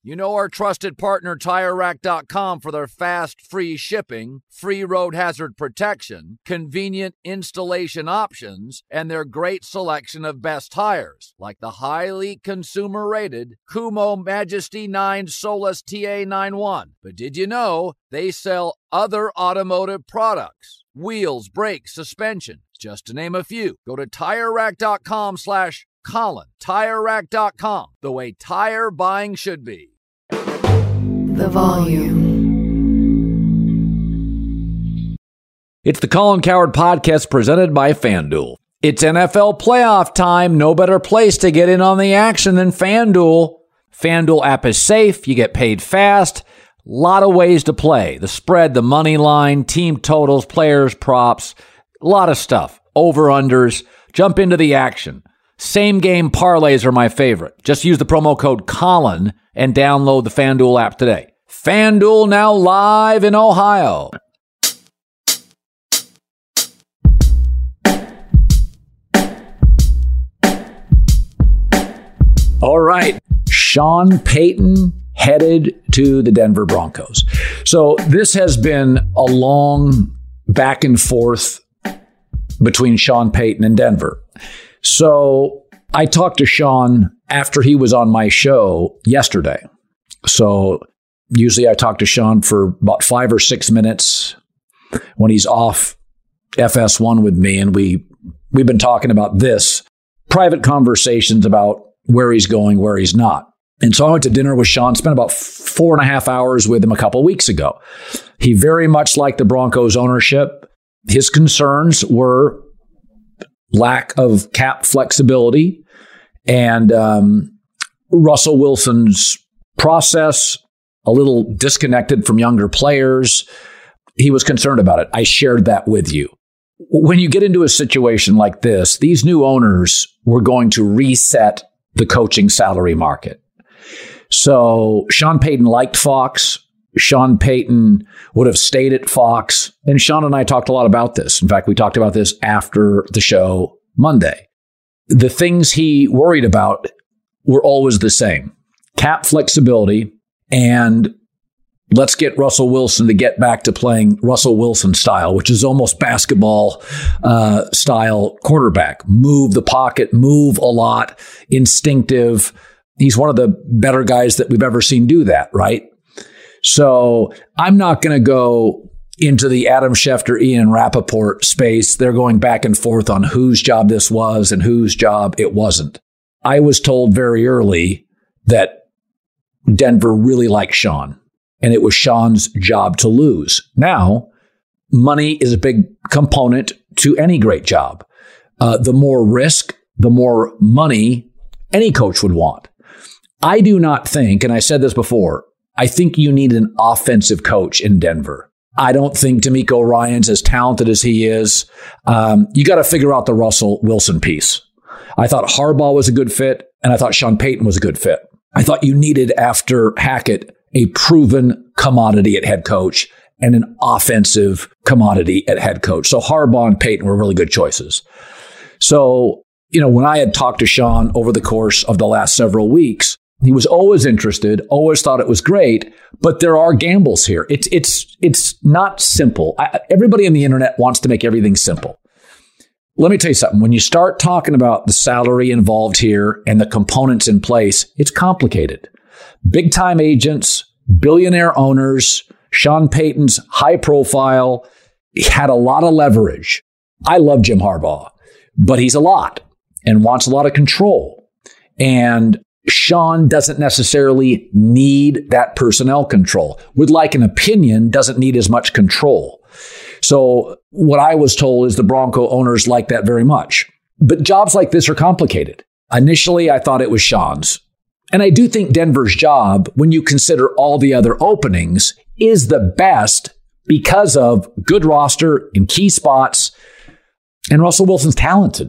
You know our trusted partner TireRack.com for their fast, free shipping, free road hazard protection, convenient installation options, and their great selection of best tires, like the highly consumer-rated Kumho Majesty 9 Solus TA91. But did you know they sell other automotive products? Wheels, brakes, suspension, just to name a few. Go to TireRack.com/Colin. TireRack.com, the way tire buying should be. The volume. It's the Colin Cowherd Podcast presented by FanDuel. It's NFL playoff time. No better place to get in on the action than FanDuel. FanDuel app is safe. You get paid fast. A lot of ways to play. The spread, the money line, team totals, players, props. A lot of stuff. Over-unders. Jump into the action. Same game parlays are my favorite. Just use the promo code Colin and download the FanDuel app today. FanDuel now live in Ohio. All right. Sean Payton headed to the Denver Broncos. So this has been a long back and forth between Sean Payton and Denver. So I talked to Sean after he was on my show yesterday. So usually I talk to Sean for about 5 or 6 minutes when he's off FS1 with me. And we've been talking about this, private conversations about where he's going, where he's not. And so I went to dinner with Sean, spent about 4.5 hours with him a couple of weeks ago. He very much liked the Broncos ownership. His concerns were lack of cap flexibility and Russell Wilson's process, a little disconnected from younger players. He was concerned about it. I shared that with you. When you get into a situation like this, these new owners were going to reset the coaching salary market. So Sean Payton liked Fox. Sean Payton would have stayed at Fox. And Sean and I talked a lot about this. In fact, we talked about this after the show Monday. The things he worried about were always the same. Cap flexibility and let's get Russell Wilson to get back to playing Russell Wilson style, which is almost basketball style quarterback. Move the pocket, move a lot, instinctive. He's one of the better guys that we've ever seen do that, right? So I'm not going to go into the Adam Schefter, Ian Rappaport space. They're going back and forth on whose job this was and whose job it wasn't. I was told very early that Denver really liked Sean, and it was Sean's job to lose. Now, money is a big component to any great job. The more risk, the more money any coach would want. I do not think, and I said this before, I think you need an offensive coach in Denver. I don't think DeMeco Ryans as talented as he is. You got to figure out the Russell Wilson piece. I thought Harbaugh was a good fit, and I thought Sean Payton was a good fit. I thought you needed, after Hackett, a proven commodity at head coach and an offensive commodity at head coach. So Harbaugh and Payton were really good choices. So, when I had talked to Sean over the course of the last several weeks, he was always interested, always thought it was great, but there are gambles here. It's not simple. Everybody on the internet wants to make everything simple. Let me tell you something. When you start talking about the salary involved here and the components in place, it's complicated. Big time agents, billionaire owners, Sean Payton's high profile, he had a lot of leverage. I love Jim Harbaugh, but he's a lot and wants a lot of control. And Sean doesn't necessarily need that personnel control. Would like an opinion, doesn't need as much control. So what I was told is the Bronco owners like that very much. But jobs like this are complicated. Initially, I thought it was Sean's. And I do think Denver's job, when you consider all the other openings, is the best because of good roster in key spots. And Russell Wilson's talented.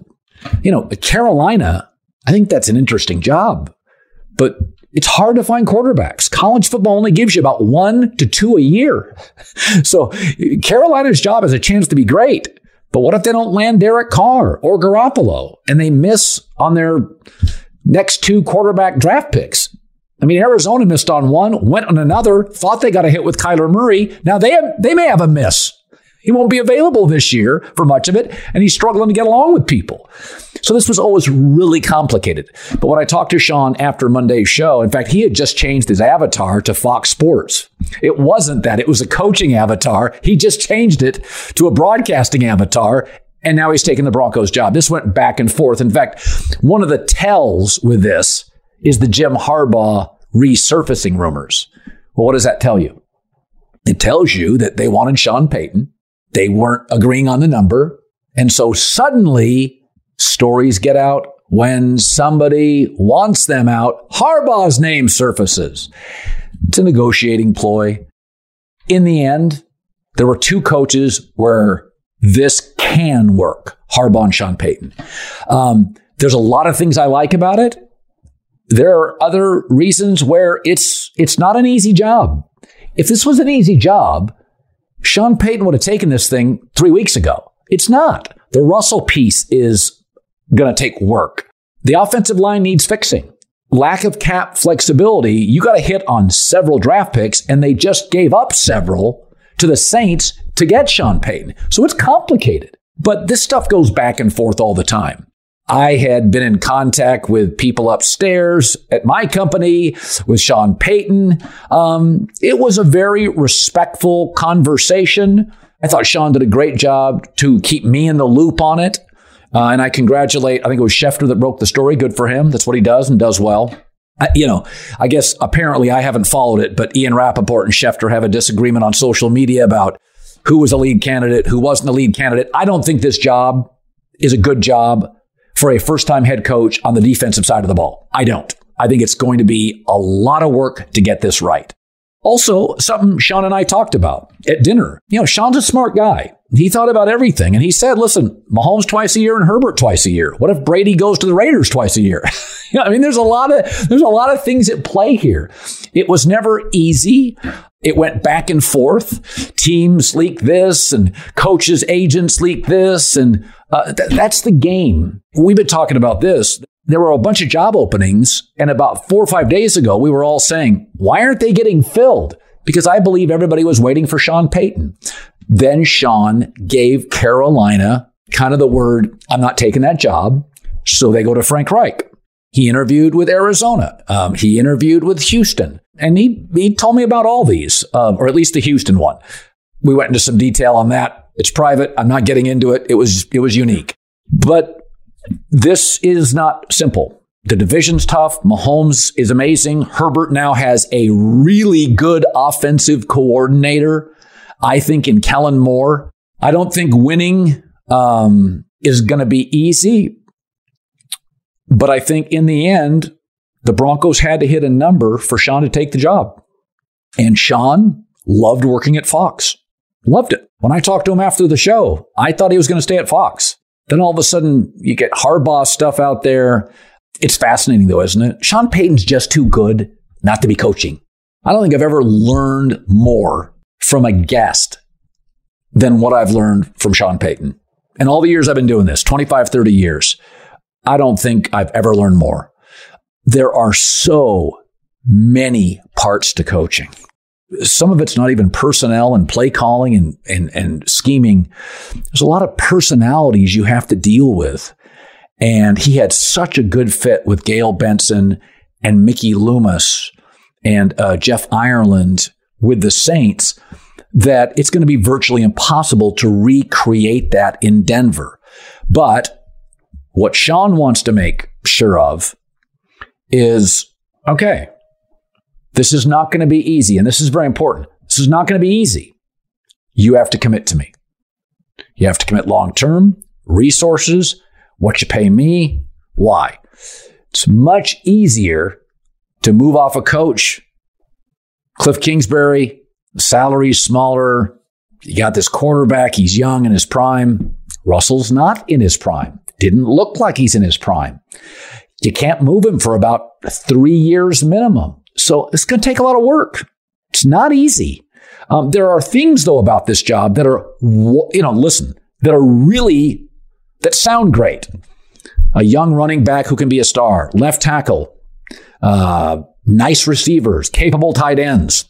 Carolina, I think that's an interesting job. But it's hard to find quarterbacks. College football only gives you about 1 to 2 a year. So Carolina's job has a chance to be great. But what if they don't land Derek Carr or Garoppolo and they miss on their next 2 quarterback draft picks? I mean, Arizona missed on one, went on another, thought they got a hit with Kyler Murray. Now they may have a miss. He won't be available this year for much of it, and he's struggling to get along with people. So this was always really complicated. But when I talked to Sean after Monday's show, in fact, he had just changed his avatar to Fox Sports. It wasn't that. It was a coaching avatar. He just changed it to a broadcasting avatar, and now he's taking the Broncos job. This went back and forth. In fact, one of the tells with this is the Jim Harbaugh resurfacing rumors. Well, what does that tell you? It tells you that they wanted Sean Payton. They weren't agreeing on the number. And so suddenly stories get out when somebody wants them out. Harbaugh's name surfaces. It's a negotiating ploy. In the end, there were two coaches where this can work. Harbaugh and Sean Payton. There's a lot of things I like about it. There are other reasons where it's not an easy job. If this was an easy job, Sean Payton would have taken this thing 3 weeks ago. It's not. The Russell piece is going to take work. The offensive line needs fixing. Lack of cap flexibility. You got to hit on several draft picks, and they just gave up several to the Saints to get Sean Payton. So it's complicated. But this stuff goes back and forth all the time. I had been in contact with people upstairs at my company with Sean Payton. It was a very respectful conversation. I thought Sean did a great job to keep me in the loop on it. And I congratulate, I think it was Schefter that broke the story. Good for him. That's what he does and does well. I guess apparently I haven't followed it, but Ian Rappaport and Schefter have a disagreement on social media about who was a lead candidate, who wasn't a lead candidate. I don't think this job is a good job for a first-time head coach on the defensive side of the ball. I don't. I think it's going to be a lot of work to get this right. Also, something Sean and I talked about at dinner. Sean's a smart guy. He thought about everything. And he said, listen, Mahomes twice a year and Herbert twice a year. What if Brady goes to the Raiders twice a year? There's a lot of things at play here. It was never easy. It went back and forth. Teams leak this and coaches, agents leak this. And that's the game. We've been talking about this. There were a bunch of job openings. And about 4 or 5 days ago, we were all saying, why aren't they getting filled? Because I believe everybody was waiting for Sean Payton. Then Sean gave Carolina kind of the word, I'm not taking that job. So they go to Frank Reich. He interviewed with Arizona. He interviewed with Houston. And he told me about all these, or at least the Houston one. We went into some detail on that. It's private. I'm not getting into it. It was unique. But this is not simple. The division's tough. Mahomes is amazing. Herbert now has a really good offensive coordinator, I think, in Kellen Moore. I don't think winning is going to be easy. But I think in the end, the Broncos had to hit a number for Sean to take the job. And Sean loved working at Fox. Loved it. When I talked to him after the show, I thought he was going to stay at Fox. Then all of a sudden, you get Harbaugh stuff out there. It's fascinating, though, isn't it? Sean Payton's just too good not to be coaching. I don't think I've ever learned more from a guest than what I've learned from Sean Payton. And all the years I've been doing this, 25, 30 years, I don't think I've ever learned more. There are so many parts to coaching. Some of it's not even personnel and play calling and scheming. There's a lot of personalities you have to deal with. And he had such a good fit with Gail Benson and Mickey Loomis and Jeff Ireland with the Saints that it's going to be virtually impossible to recreate that in Denver. But what Sean wants to make sure of is, okay, this is not going to be easy. And this is very important. This is not going to be easy. You have to commit to me. You have to commit long-term, resources, what you pay me, why. It's much easier to move off a coach. Cliff Kingsbury, the salary's smaller. You got this quarterback. He's young in his prime. Russell's not in his prime. Didn't look like he's in his prime. You can't move him for about 3 years minimum. So it's going to take a lot of work. It's not easy. There are things, though, about this job that are, that sound great. A young running back who can be a star, left tackle, nice receivers, capable tight ends,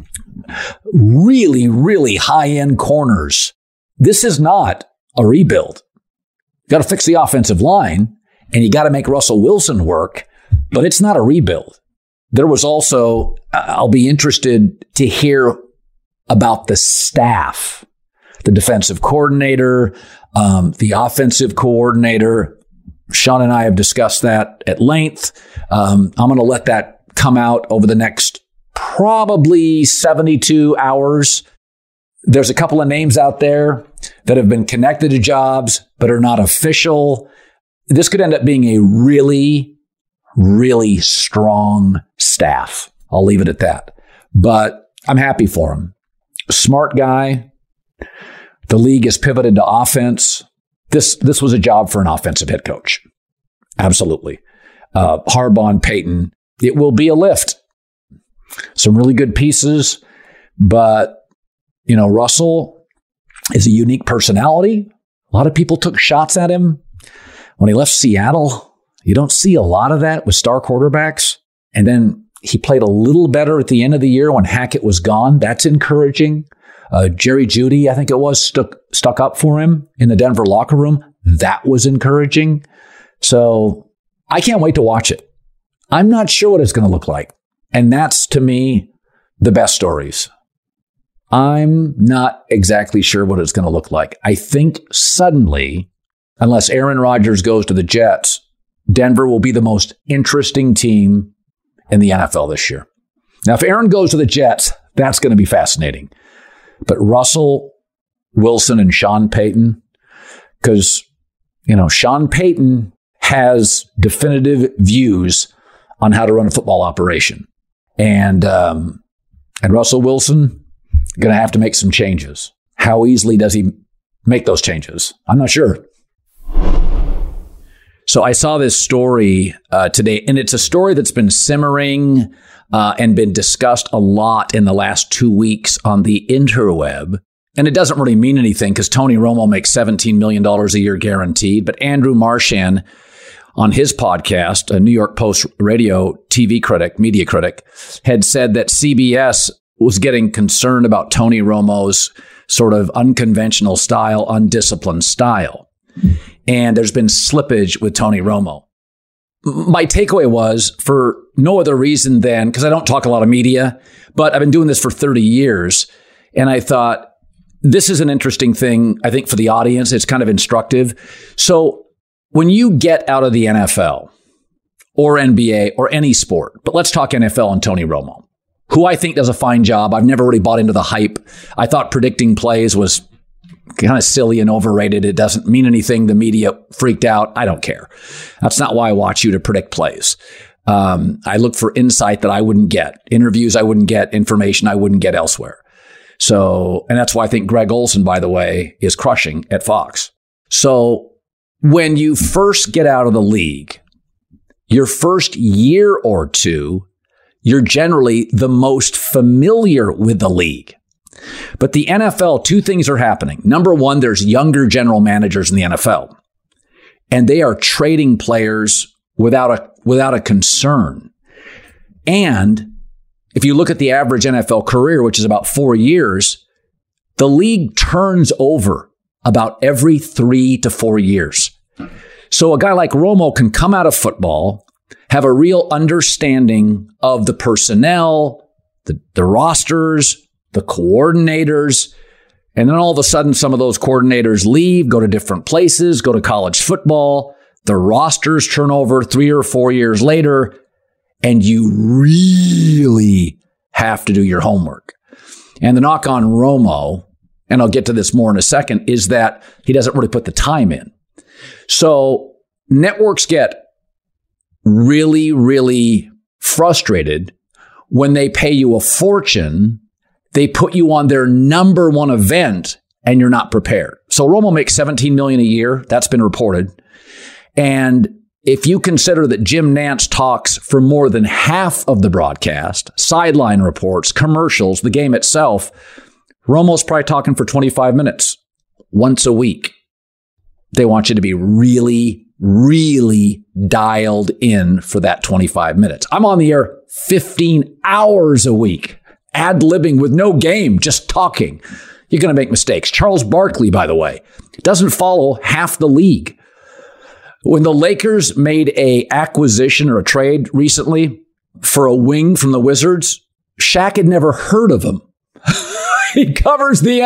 really, really high-end corners. This is not a rebuild. You got to fix the offensive line, and you got to make Russell Wilson work, but it's not a rebuild. There was also, I'll be interested to hear about the staff, the defensive coordinator, the offensive coordinator. Sean and I have discussed that at length. I'm going to let that come out over the next probably 72 hours. There's a couple of names out there that have been connected to jobs but are not official. This could end up being a really, really strong staff. I'll leave it at that. But I'm happy for him. Smart guy. The league has pivoted to offense. This was a job for an offensive head coach. Absolutely. Harbaugh and Payton, it will be a lift. Some really good pieces, but, Russell is a unique personality. A lot of people took shots at him when he left Seattle. You don't see a lot of that with star quarterbacks. And then he played a little better at the end of the year when Hackett was gone. That's encouraging. Jerry Jeudy, I think it was, stuck up for him in the Denver locker room. That was encouraging. So I can't wait to watch it. I'm not sure what it's going to look like. And that's, to me, the best stories. I'm not exactly sure what it's going to look like. I think suddenly, unless Aaron Rodgers goes to the Jets, Denver will be the most interesting team in the NFL this year. Now, if Aaron goes to the Jets, that's going to be fascinating. But Russell Wilson and Sean Payton, because, Sean Payton has definitive views on how to run a football operation. And Russell Wilson going to have to make some changes. How easily does he make those changes? I'm not sure. So I saw this story today, and it's a story that's been simmering and been discussed a lot in the last 2 weeks on the interweb. And it doesn't really mean anything because Tony Romo makes $17 million a year guaranteed. But Andrew Marchand, on his podcast, a New York Post radio TV critic, media critic, had said that CBS was getting concerned about Tony Romo's sort of unconventional style, undisciplined style. And there's been slippage with Tony Romo. My takeaway was, for no other reason than, because I don't talk a lot of media, but I've been doing this for 30 years. And I thought, this is an interesting thing, I think, for the audience. It's kind of instructive. So when you get out of the NFL or NBA or any sport, but let's talk NFL and Tony Romo, who I think does a fine job. I've never really bought into the hype. I thought predicting plays was kind of silly and overrated. It doesn't mean anything. The media freaked out. I don't care. That's not why I watch you, to predict plays. I look for insight that I wouldn't get, interviews I wouldn't get, information I wouldn't get elsewhere. So, and that's why I think Greg Olson, by the way, is crushing at Fox. So when you first get out of the league, your first year or two, you're generally the most familiar with the league. But the NFL, two things are happening. Number one, there's younger general managers in the NFL, and they are trading players without a concern. And if you look at the average NFL career, which is about 4 years, the league turns over about every 3 to 4 years. So a guy like Romo can come out of football, have a real understanding of the personnel, the rosters, the coordinators, and then all of a sudden some of those coordinators leave, go to different places, go to college football, the rosters turn over 3 or 4 years later, and you really have to do your homework. And the knock on Romo, and I'll get to this more in a second, is that he doesn't really put the time in. So networks get really, really frustrated when they pay you a fortune. They put you on their number one event and you're not prepared. So Romo makes $17 million a year. That's been reported. And if you consider that Jim Nantz talks for more than half of the broadcast, sideline reports, commercials, the game itself, Romo's probably talking for 25 minutes once a week. They want you to be really, really dialed in for that 25 minutes. I'm on the air 15 hours a week, ad-libbing with no game, just talking. You're going to make mistakes. Charles Barkley, by the way, doesn't follow half the league. When the Lakers made a acquisition or a trade recently for a wing from the Wizards, Shaq had never heard of him. He covers the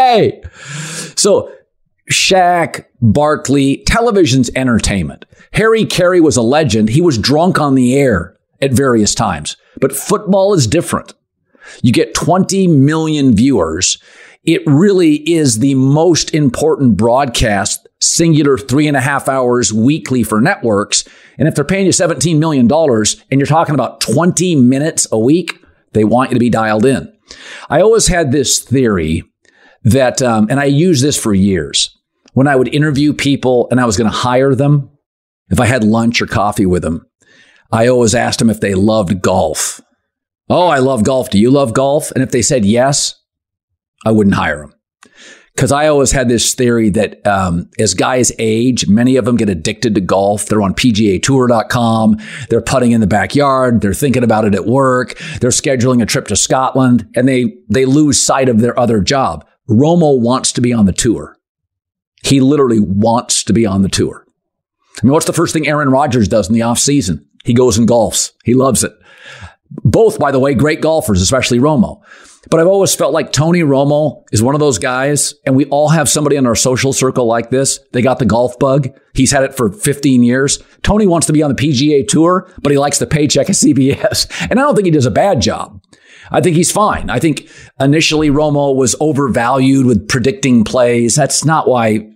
NBA. So Shaq, Barkley, television's entertainment. Harry Carey was a legend. He was drunk on the air at various times. But football is different. You get 20 million viewers. It really is the most important broadcast, singular 3.5 hours weekly for networks. And if they're paying you $17 million and you're talking about 20 minutes a week, they want you to be dialed in. I always had this theory that, and I used this for years, when I would interview people and I was going to hire them, if I had lunch or coffee with them, I always asked them if they loved golf. Oh, I love golf. Do you love golf? And if they said yes, I wouldn't hire them. Because I always had this theory that as guys age, many of them get addicted to golf. They're on PGAtour.com. They're putting in the backyard. They're thinking about it at work. They're scheduling a trip to Scotland, and they lose sight of their other job. Romo wants to be on the tour. He literally wants to be on the tour. I mean, what's the first thing Aaron Rodgers does in the offseason? He goes and golfs. He loves it. Both, by the way, great golfers, especially Romo. But I've always felt like Tony Romo is one of those guys, and we all have somebody in our social circle like this. They got the golf bug. He's had it for 15 years. Tony wants to be on the PGA Tour, but he likes the paycheck at CBS. And I don't think he does a bad job. I think he's fine. I think initially Romo was overvalued with predicting plays. That's not why,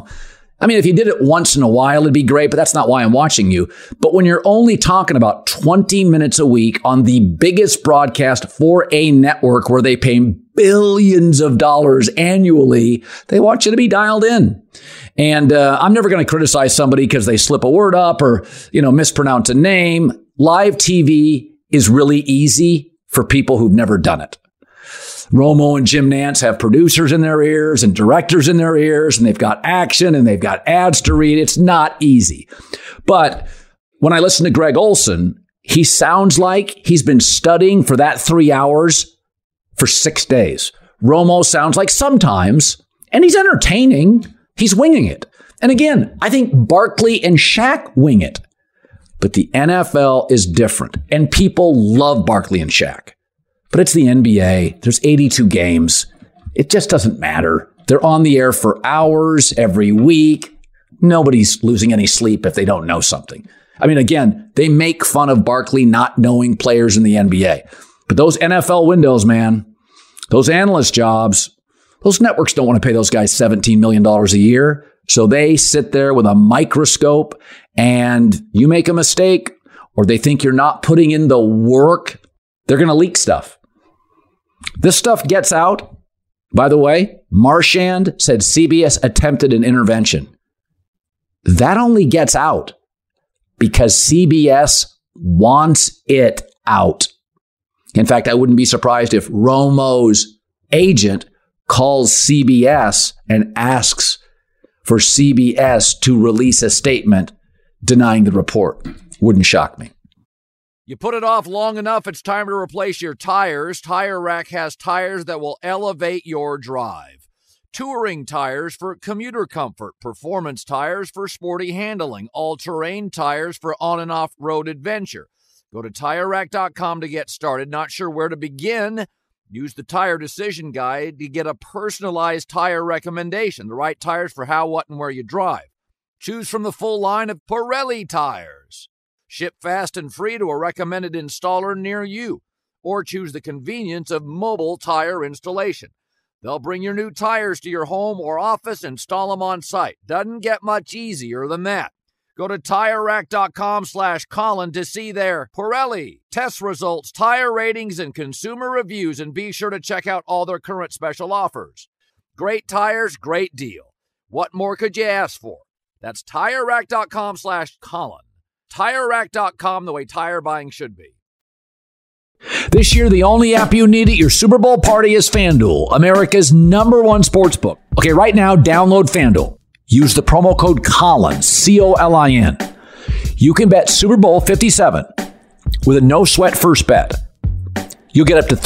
I mean, if you did it once in a while, it'd be great, but that's not why I'm watching you. But when you're only talking about 20 minutes a week on the biggest broadcast for a network where they pay billions of dollars annually, they want you to be dialed in. And I'm never going to criticize somebody because they slip a word up or, mispronounce a name. Live TV is really easy for people who've never done it. Romo and Jim Nantz have producers in their ears and directors in their ears, and they've got action and they've got ads to read. It's not easy. But when I listen to Greg Olsen, he sounds like he's been studying for that 3 hours for 6 days. Romo sounds like sometimes, and he's entertaining, he's winging it. And again, I think Barkley and Shaq wing it. But the NFL is different, and people love Barkley and Shaq. But it's the NBA. There's 82 games. It just doesn't matter. They're on the air for hours every week. Nobody's losing any sleep if they don't know something. I mean, again, they make fun of Barkley not knowing players in the NBA. But those NFL windows, man, those analyst jobs, those networks don't want to pay those guys $17 million a year. So they sit there with a microscope, and you make a mistake or they think you're not putting in the work, they're going to leak stuff. This stuff gets out. By the way, Marchand said CBS attempted an intervention. That only gets out because CBS wants it out. In fact, I wouldn't be surprised if Romo's agent calls CBS and asks for CBS to release a statement denying the report. Wouldn't shock me. You put it off long enough, it's time to replace your tires. Tire Rack has tires that will elevate your drive. Touring tires for commuter comfort, performance tires for sporty handling, all-terrain tires for on- and off-road adventure. Go to TireRack.com to get started. Not sure where to begin? Use the Tire Decision Guide to get a personalized tire recommendation, the right tires for how, what, and where you drive. Choose from the full line of Pirelli tires. Ship fast and free to a recommended installer near you, or choose the convenience of mobile tire installation. They'll bring your new tires to your home or office, install them on site. Doesn't get much easier than that. Go to TireRack.com/Colin to see their Pirelli test results, tire ratings, and consumer reviews, and be sure to check out all their current special offers. Great tires, great deal. What more could you ask for? That's TireRack.com/Colin. TireRack.com, the way tire buying should be. This year, the only app you need at your Super Bowl party is FanDuel, America's #1 sportsbook. Okay, right now, download FanDuel. Use the promo code COLIN, COLIN. You can bet Super Bowl 57, with a no-sweat first bet, you'll get up to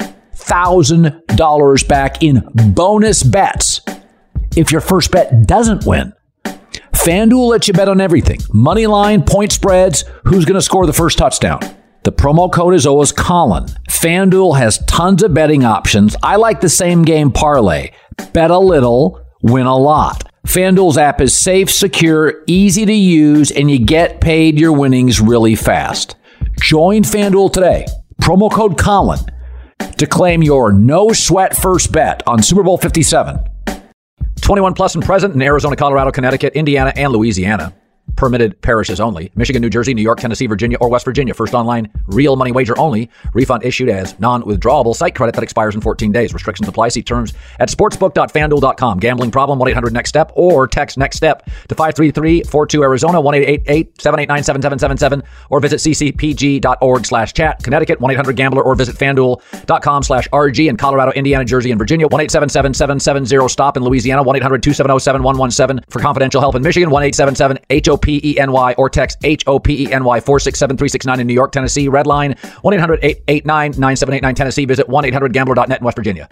$3,000 back in bonus bets if your first bet doesn't win. FanDuel lets you bet on everything. Money line, point spreads, who's going to score the first touchdown. The promo code is always Colin. FanDuel has tons of betting options. I like the same game parlay. Bet a little, win a lot. FanDuel's app is safe, secure, easy to use, and you get paid your winnings really fast. Join FanDuel today. Promo code Colin to claim your no-sweat first bet on Super Bowl 57. 21 plus and present in Arizona, Colorado, Connecticut, Indiana, and Louisiana. Permitted parishes only. Michigan, New Jersey, New York, Tennessee, Virginia, or West Virginia. First online, real money wager only. Refund issued as non-withdrawable site credit that expires in 14 days. Restrictions apply. See terms at sportsbook.fanduel.com. Gambling problem, 1-800-NEXT-STEP, or text NEXT-STEP to 53342 Arizona, 1-888-789-7777, or visit ccpg.org/chat. Connecticut, 1-800-GAMBLER, or visit fanduel.com/RG. In Colorado, Indiana, Jersey, and Virginia, 1-877-770-STOP. In Louisiana, 1-800-270-7117. For confidential help in Michigan, 1-877-HOPENY, or text HOPENY 467-369. In New York, Tennessee, red line 1-800-889-9789. Tennessee, visit 1-800-GAMBLER.net in West Virginia.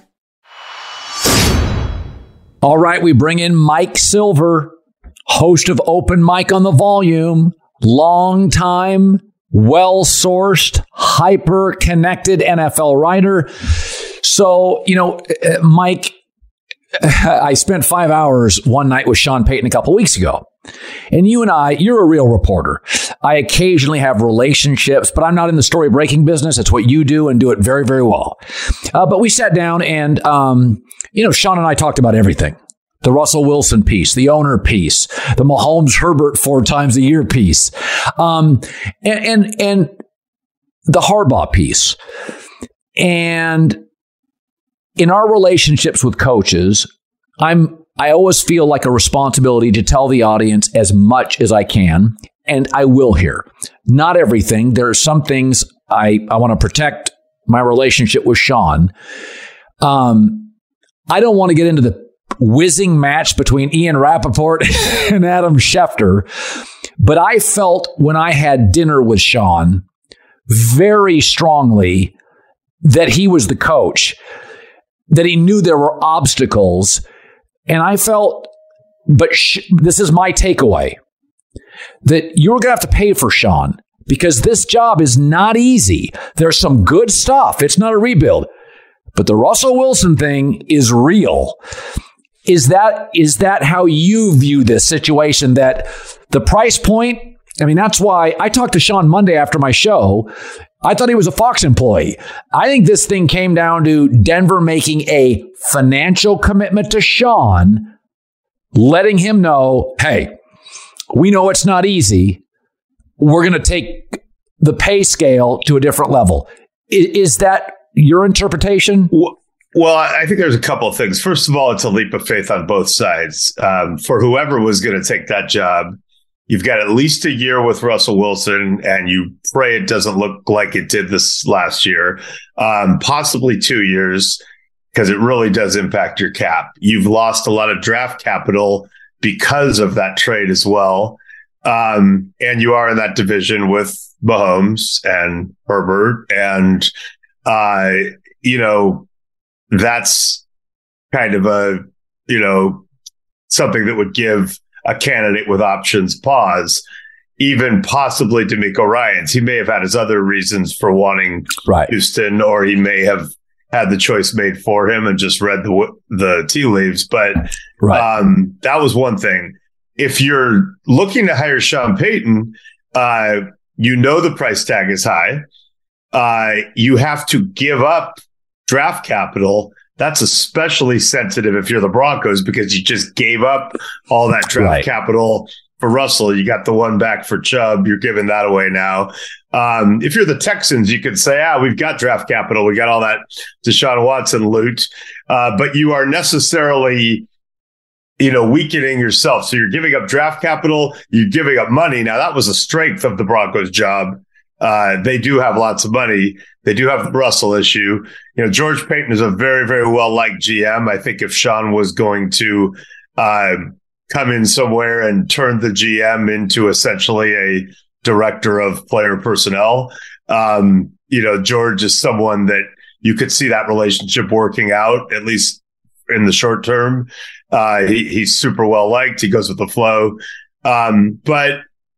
All right, we bring in Mike Silver, host of Open Mic on the Volume, long-time, well-sourced, hyper-connected NFL writer. So, Mike, I spent 5 hours one night with Sean Payton a couple weeks ago. And you and you're a real reporter. I occasionally have relationships, but I'm not in the story breaking business. It's what you do and do it very, very well. But we sat down and, Sean and I talked about everything. The Russell Wilson piece, the owner piece, the Mahomes Herbert 4 times a year piece, and the Harbaugh piece. And in our relationships with coaches, I always feel like a responsibility to tell the audience as much as I can, and I will here. Not everything. There are some things I want to protect my relationship with Sean. I don't want to get into the whizzing match between Ian Rappaport and Adam Schefter, but I felt when I had dinner with Sean very strongly that he was the coach, that he knew there were obstacles. And I felt, this is my takeaway, that you're going to have to pay for Sean because this job is not easy. There's some good stuff. It's not a rebuild. But the Russell Wilson thing is real. Is that how you view this situation, that the price point? I mean, that's why I talked to Sean Monday after my show. I thought he was a Fox employee. I think this thing came down to Denver making a financial commitment to Sean, letting him know, hey, we know it's not easy. We're going to take the pay scale to a different level. Is that your interpretation? Well, I think there's a couple of things. First of all, it's a leap of faith on both sides. For whoever was going to take that job, you've got at least a year with Russell Wilson, and you pray it doesn't look like it did this last year, possibly 2 years, because it really does impact your cap. You've lost a lot of draft capital because of that trade as well. And you are in that division with Mahomes and Herbert. And, that's kind of something that would give a candidate with options pause, even possibly DeMeco Ryans. He may have had his other reasons for wanting Houston, or he may have had the choice made for him and just read the tea leaves. But that was one thing. If you're looking to hire Sean Payton, the price tag is high. You have to give up draft capital. That's especially sensitive if you're the Broncos, because you just gave up all that draft capital for Russell. You got the one back for Chubb. You're giving that away now. If you're the Texans, you could say, we've got draft capital. We got all that Deshaun Watson loot. But you are necessarily, weakening yourself. So you're giving up draft capital. You're giving up money. Now, that was a strength of the Broncos' job. They do have lots of money. They do have the Russell issue. George Payton is a very, very well-liked GM. I think if Sean was going to come in somewhere and turn the GM into essentially a director of player personnel, George is someone that you could see that relationship working out, at least in the short term. He's super well liked. He goes with the flow. But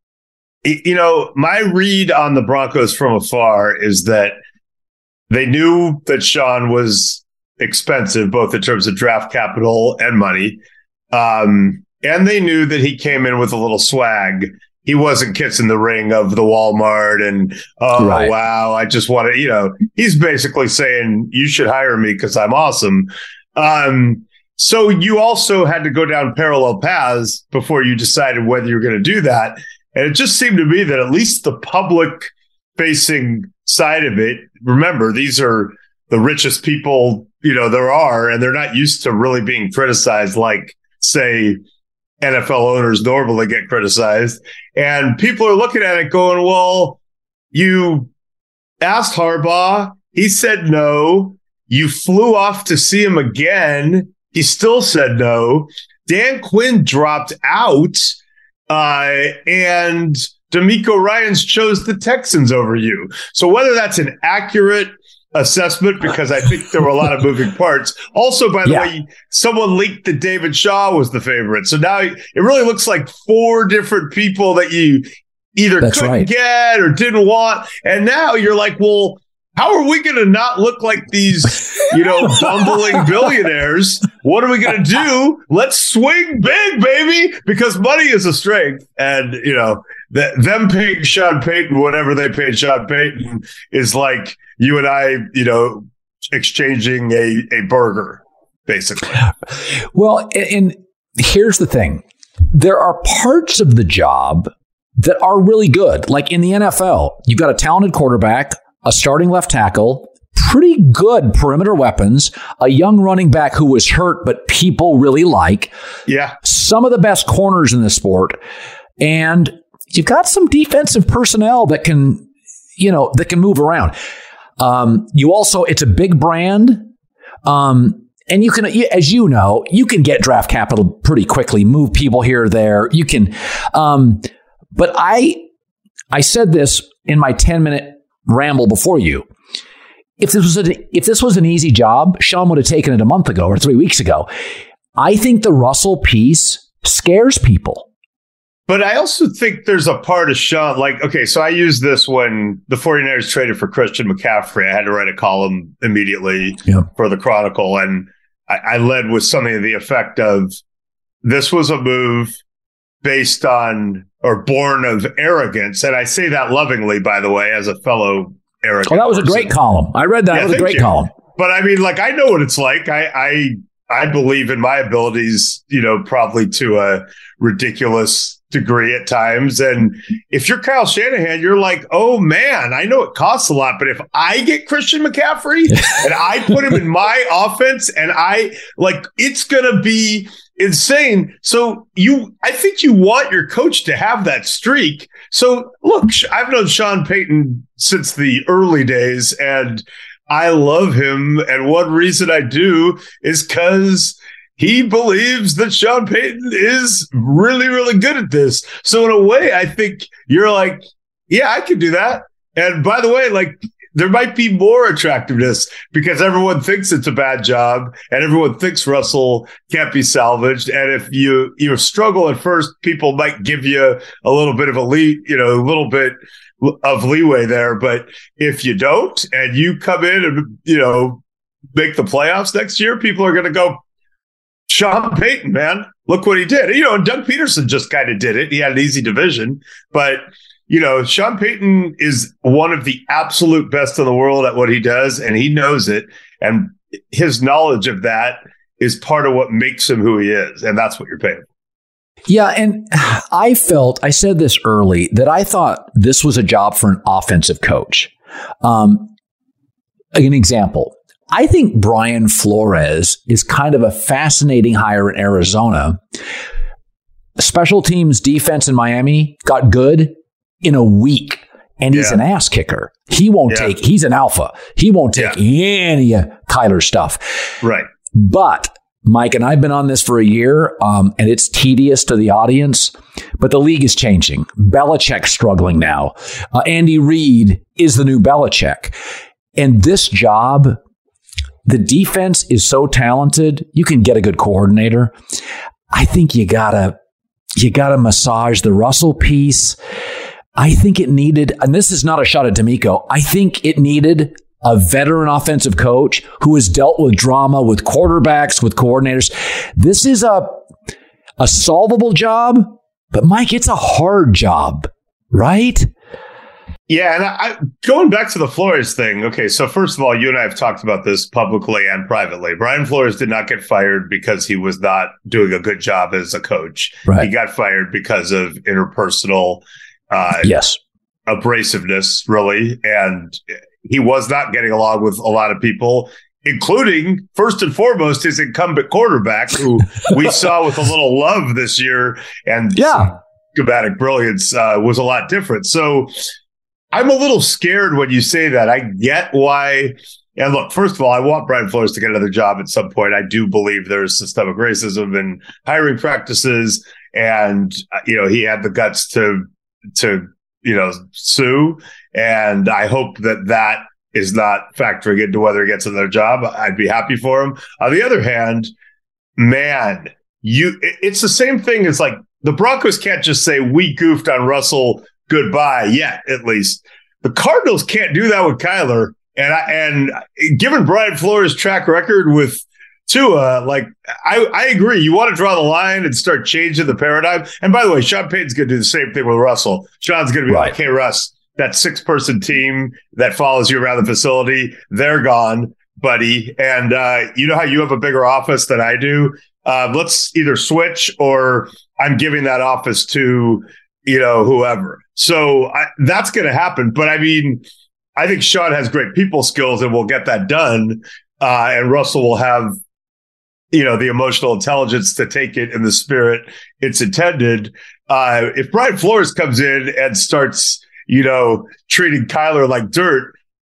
my read on the Broncos from afar is that they knew that Sean was expensive, both in terms of draft capital and money. And they knew that he came in with a little swag. He wasn't kissing the ring of the Walmart and, wow, I just want to, he's basically saying, you should hire me because I'm awesome. So you also had to go down parallel paths before you decided whether you're going to do that. And it just seemed to me that at least the public-facing side of it, remember, these are the richest people, there are, and they're not used to really being criticized like, say, NFL owners normally get criticized. And people are looking at it going, well, you asked Harbaugh. He said no. You flew off to see him again. He still said no. Dan Quinn dropped out. And DeMeco Ryans chose the Texans over you. So whether that's an accurate assessment, because I think there were a lot of moving parts. Also, by the way, someone leaked that David Shaw was the favorite. So now it really looks like 4 different people that you either couldn't get or didn't want. And now you're like, well, how are we going to not look like these, bumbling billionaires? What are we going to do? Let's swing big, baby, because money is a strength. And, them paying Sean Payton, whatever they paid Sean Payton, is like you and I, exchanging a burger, basically. Well, and here's the thing. There are parts of the job that are really good. Like in the NFL, you've got a talented quarterback, a starting left tackle, pretty good perimeter weapons, a young running back who was hurt, but people really like. Yeah. Some of the best corners in the sport. And you've got some defensive personnel that can, that can move around. You also, it's a big brand. And you can, as you know, you can get draft capital pretty quickly, move people here or there. You can, but I said this in my 10-minute ramble before you. If this was an easy job, Sean would have taken it a month ago or 3 weeks ago. I think the Russell piece scares people. But I also think there's a part of Sean, like, okay, so I used this when the 49ers traded for Christian McCaffrey. I had to write a column immediately for the Chronicle. And I led with something to the effect of, this was a move based on or born of arrogance. And I say that lovingly, by the way, as a fellow arrogant that was person. A great column. I read that. It was a great column. But I mean, like, I know what it's like. I believe in my abilities, probably to a ridiculous degree at times. And if you're Kyle Shanahan, you're like, oh man, I know it costs a lot, but if I get Christian McCaffrey and I put him in my offense and it's going to be insane. So I think you want your coach to have that streak. So look, I've known Sean Payton since the early days and I love him. And one reason I do is because he believes that Sean Payton is really, really good at this. So in a way, I think you're like, yeah, I can do that. And by the way, like, there might be more attractiveness because everyone thinks it's a bad job and everyone thinks Russell can't be salvaged. And if you struggle at first, people might give you a little bit of a little bit of leeway there. But if you don't and you come in and, make the playoffs next year, people are going to go, Sean Payton, man, look what he did. And Doug Peterson just kind of did it. He had an easy division, but Sean Payton is one of the absolute best in the world at what he does, and he knows it. And his knowledge of that is part of what makes him who he is, and that's what you're paying for. Yeah, and I said this early, that I thought this was a job for an offensive coach. An example. I think Brian Flores is kind of a fascinating hire in Arizona. Special teams defense in Miami got good in a week, and he's an ass kicker. He won't take, he's an alpha. He won't take any of Kyler's stuff. Right. But Mike, and I've been on this for a year, and it's tedious to the audience, but the league is changing. Belichick's struggling now. Andy Reid is the new Belichick. And this job, the defense is so talented, you can get a good coordinator. I think you gotta massage the Russell piece. I think it needed, and this is not a shot at DeMeco, I think it needed a veteran offensive coach who has dealt with drama with quarterbacks, with coordinators. This is a solvable job, but Mike, it's a hard job, right? Yeah, and going back to the Flores thing. Okay, so first of all, you and I have talked about this publicly and privately. Brian Flores did not get fired because he was not doing a good job as a coach. Right. He got fired because of interpersonal abrasiveness, really, and he was not getting along with a lot of people, including, first and foremost, his incumbent quarterback, who we saw with a little love this year, and schematic brilliance was a lot different. So I'm a little scared when you say that. I get why. And look, first of all, I want Brian Flores to get another job at some point. I do believe there's systemic racism in hiring practices, and he had the guts to sue. And I hope that is not factoring into whether he gets another job. I'd be happy for him. On the other hand, man, it's the same thing as like the Broncos can't just say we goofed on Russell, goodbye, yet at least. The Cardinals can't do that with Kyler. And given Brian Flores' track record with Tua, I agree. You want to draw the line and start changing the paradigm. And by the way, Sean Payton's going to do the same thing with Russell. Sean's going to be like, hey, Russ, that 6-person team that follows you around the facility, they're gone, buddy. And you know how you have a bigger office than I do? Let's either switch or I'm giving that office to, whoever. So that's going to happen. But I mean, I think Sean has great people skills and will get that done. And Russell will have, the emotional intelligence to take it in the spirit it's intended. If Brian Flores comes in and starts, treating Kyler like dirt,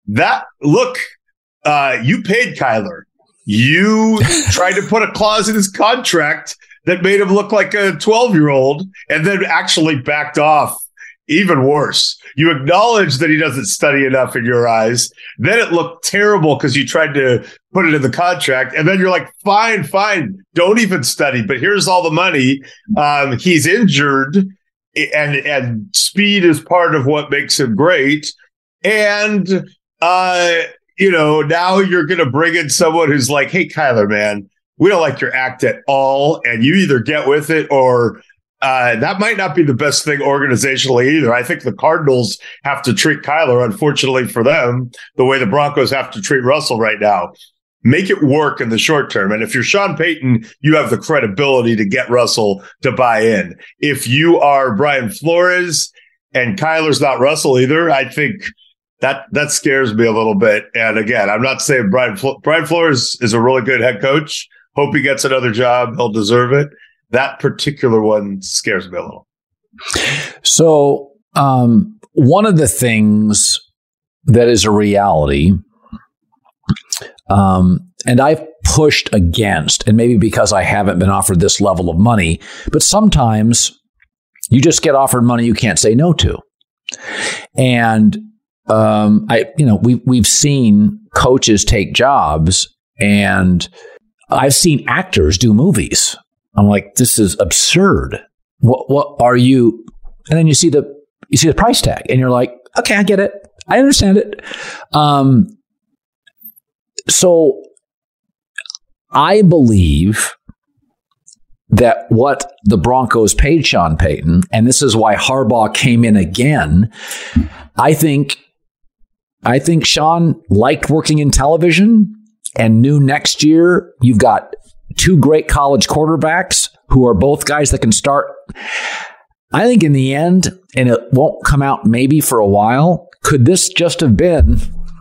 you paid Kyler. You tried to put a clause in his contract that made him look like a 12-year-old and then actually backed off. Even worse, you acknowledge that he doesn't study enough in your eyes. Then it looked terrible because you tried to put it in the contract. And then you're like, fine, don't even study. But here's all the money. He's injured. And speed is part of what makes him great. And, now you're going to bring in someone who's like, hey, Kyler, man, we don't like your act at all. And you either get with it or that might not be the best thing organizationally either. I think the Cardinals have to treat Kyler, unfortunately for them, the way the Broncos have to treat Russell right now. Make it work in the short term. And if you're Sean Payton, you have the credibility to get Russell to buy in. If you are Brian Flores and Kyler's not Russell either, I think that scares me a little bit. And again, I'm not saying Brian Flores is a really good head coach. Hope he gets another job. He'll deserve it. That particular one scares me a little. So one of the things that is a reality, and I've pushed against, and maybe because I haven't been offered this level of money, but sometimes you just get offered money you can't say no to. And we've seen coaches take jobs, and I've seen actors do movies. I'm like, this is absurd. What are you? And then you see the price tag, and you're like, okay, I get it. I understand it. So I believe that what the Broncos paid Sean Payton, and this is why Harbaugh came in again. I think Sean liked working in television and knew next year you've got 2 great college quarterbacks who are both guys that can start. I think in the end, and it won't come out maybe for a while, could this just have been,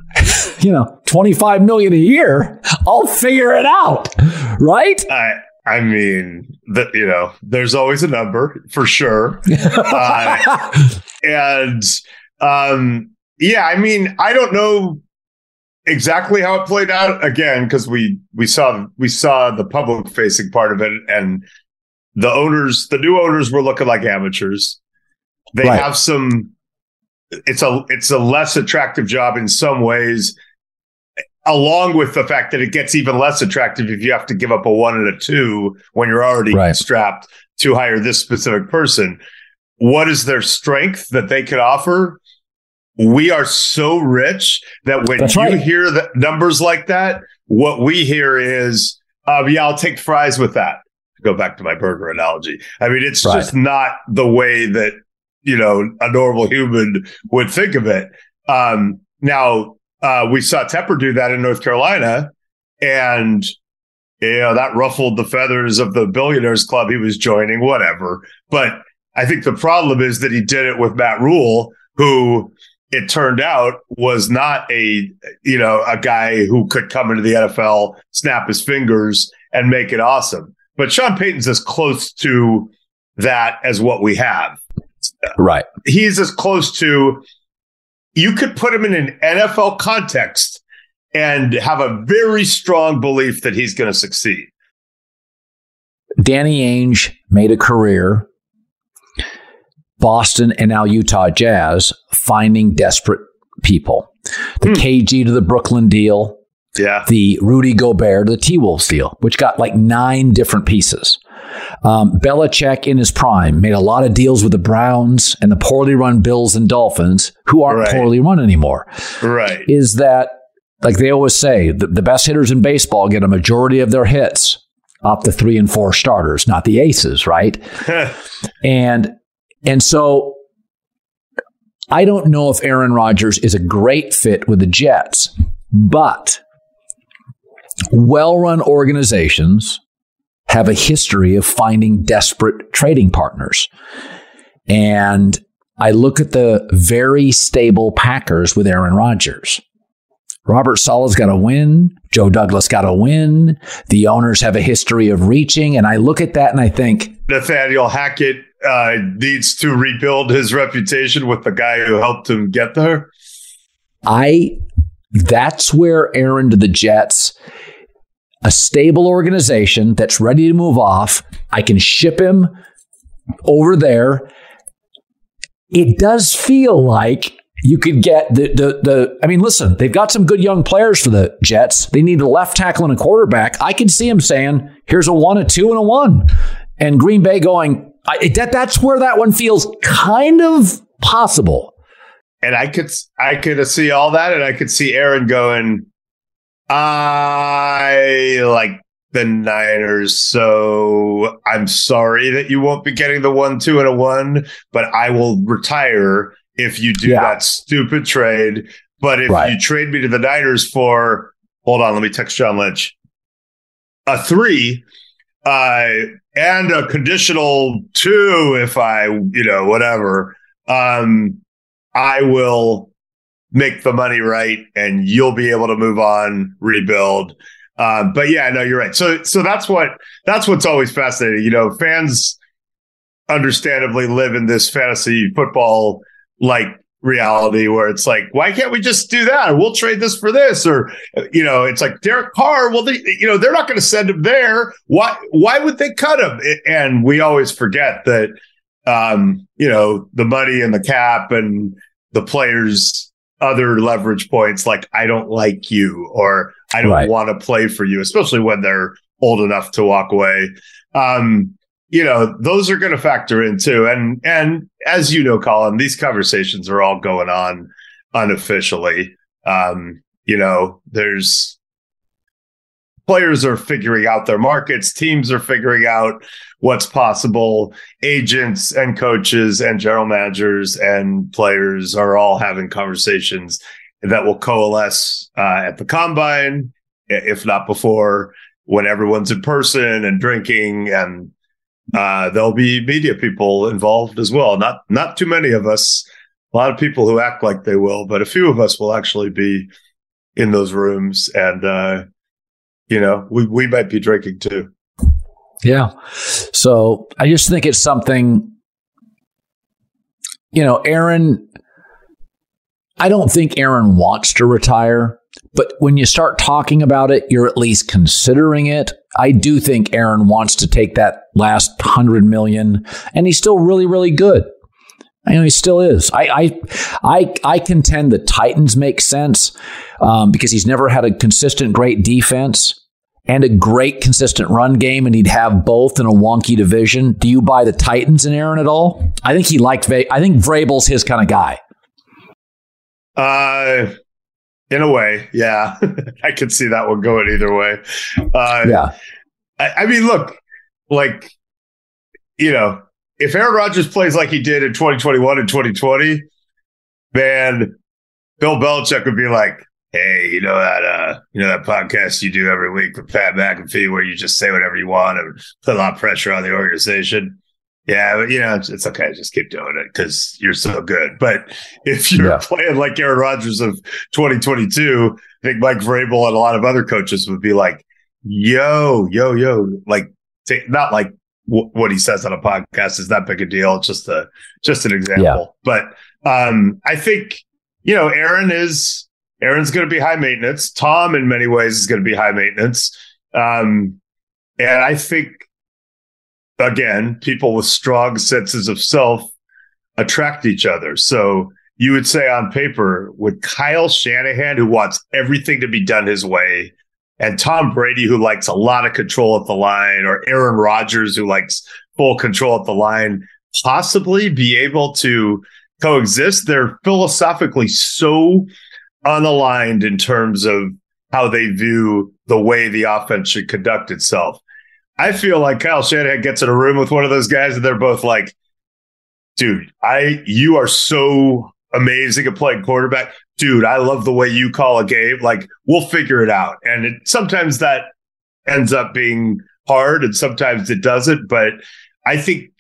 $25 million a year? I'll figure it out, right? I mean, there's always a number for sure. I mean, I don't know. exactly how it played out again, because we saw the public facing part of it, and the new owners were looking like amateurs. They have some. It's a less attractive job in some ways, along with the fact that it gets even less attractive if you have to give up a 1 and a 2 when you're already strapped to hire this specific person. What is their strength that they could offer? We are so rich that when you hear the numbers like that, what we hear is, I'll take fries with that. To go back to my burger analogy. I mean, it's just not the way that, a normal human would think of it. Now, we saw Tepper do that in North Carolina, and that ruffled the feathers of the billionaires club he was joining, whatever. But I think the problem is that he did it with Matt Rule, who it turned out was not a guy who could come into the NFL, snap his fingers, and make it awesome. But Sean Payton's as close to that as what we have. Right. He's as close to, you could put him in an NFL context and have a very strong belief that he's going to succeed. Danny Ainge made a career, Boston and now Utah Jazz, finding desperate people. The KG to the Brooklyn deal. Yeah. The Rudy Gobert to the T-Wolves deal, which got like 9 different pieces. Belichick in his prime made a lot of deals with the Browns and the poorly run Bills and Dolphins, who aren't poorly run anymore. Right. Is that, like they always say, the best hitters in baseball get a majority of their hits off the 3 and 4 starters, not the aces, right? And so I don't know if Aaron Rodgers is a great fit with the Jets, but well-run organizations have a history of finding desperate trading partners. And I look at the very stable Packers with Aaron Rodgers. Robert Saleh's got to win. Joe Douglas got to win. The owners have a history of reaching. And I look at that and I think, Nathaniel Hackett needs to rebuild his reputation with the guy who helped him get there. That's where Aaron to the Jets, a stable organization that's ready to move off. I can ship him over there. It does feel like you could get I mean, listen, they've got some good young players for the Jets. They need a left tackle and a quarterback. I can see him saying, here's a 1, a 2, and a 1. And Green Bay going, that's where that one feels kind of possible. And I could see all that, and I could see Aaron going, I like the Niners, so I'm sorry that you won't be getting the 1, 2, and a 1, but I will retire if you do that stupid trade. But if you trade me to the Niners for, hold on, let me text John Lynch, a 3 and a conditional 2 if I, whatever, I will make the money right and you'll be able to move on, rebuild. But yeah, no, you're right. So that's what's always fascinating. Fans understandably live in this fantasy football like reality where it's like, why can't we just do that? Or we'll trade this for this, or it's like Derek Carr. Well, they're not going to send him there. Why would they cut him? And we always forget that the money and the cap and the players' other leverage points, like I don't like you or I don't want to play for you, especially when they're old enough to walk away. Those are going to factor in too. And as you know, Colin, these conversations are all going on unofficially. There's players are figuring out their markets. Teams are figuring out what's possible. Agents and coaches and general managers and players are all having conversations that will coalesce at the combine, if not before, when everyone's in person and drinking, and there'll be media people involved as well. Not too many of us. A lot of people who act like they will, but a few of us will actually be in those rooms, and we might be drinking too. Yeah. So I just think it's something, Aaron, I don't think Aaron wants to retire. But when you start talking about it, you're at least considering it. I do think Aaron wants to take that last $100 million, and he's still really, really good. I know he still is. I contend the Titans make sense because he's never had a consistent, great defense and a great, consistent run game, and he'd have both in a wonky division. Do you buy the Titans in Aaron at all? I think I think Vrabel's his kind of guy. In a way, yeah. I could see that one going either way. Yeah. I mean, look, like, you know, if Aaron Rodgers plays like he did in 2021 and 2020, then Bill Belichick would be like, hey, you know that podcast you do every week with Pat McAfee where you just say whatever you want and put a lot of pressure on the organization. Yeah, but, it's okay. Just keep doing it because you're so good. But if you're playing like Aaron Rodgers of 2022, I think Mike Vrabel and a lot of other coaches would be like, yo, like, not like what he says on a podcast is that big a deal. It's just an example. Yeah. But I think, Aaron's going to be high maintenance. Tom, in many ways, is going to be high maintenance. And I think, again, people with strong senses of self attract each other. So you would say on paper, with Kyle Shanahan, who wants everything to be done his way, and Tom Brady, who likes a lot of control at the line, or Aaron Rodgers, who likes full control at the line, possibly be able to coexist. They're philosophically so unaligned in terms of how they view the way the offense should conduct itself. I feel like Kyle Shanahan gets in a room with one of those guys and they're both like, dude, you are so amazing at playing quarterback. Dude, I love the way you call a game. Like, we'll figure it out. And sometimes that ends up being hard and sometimes it doesn't. But I think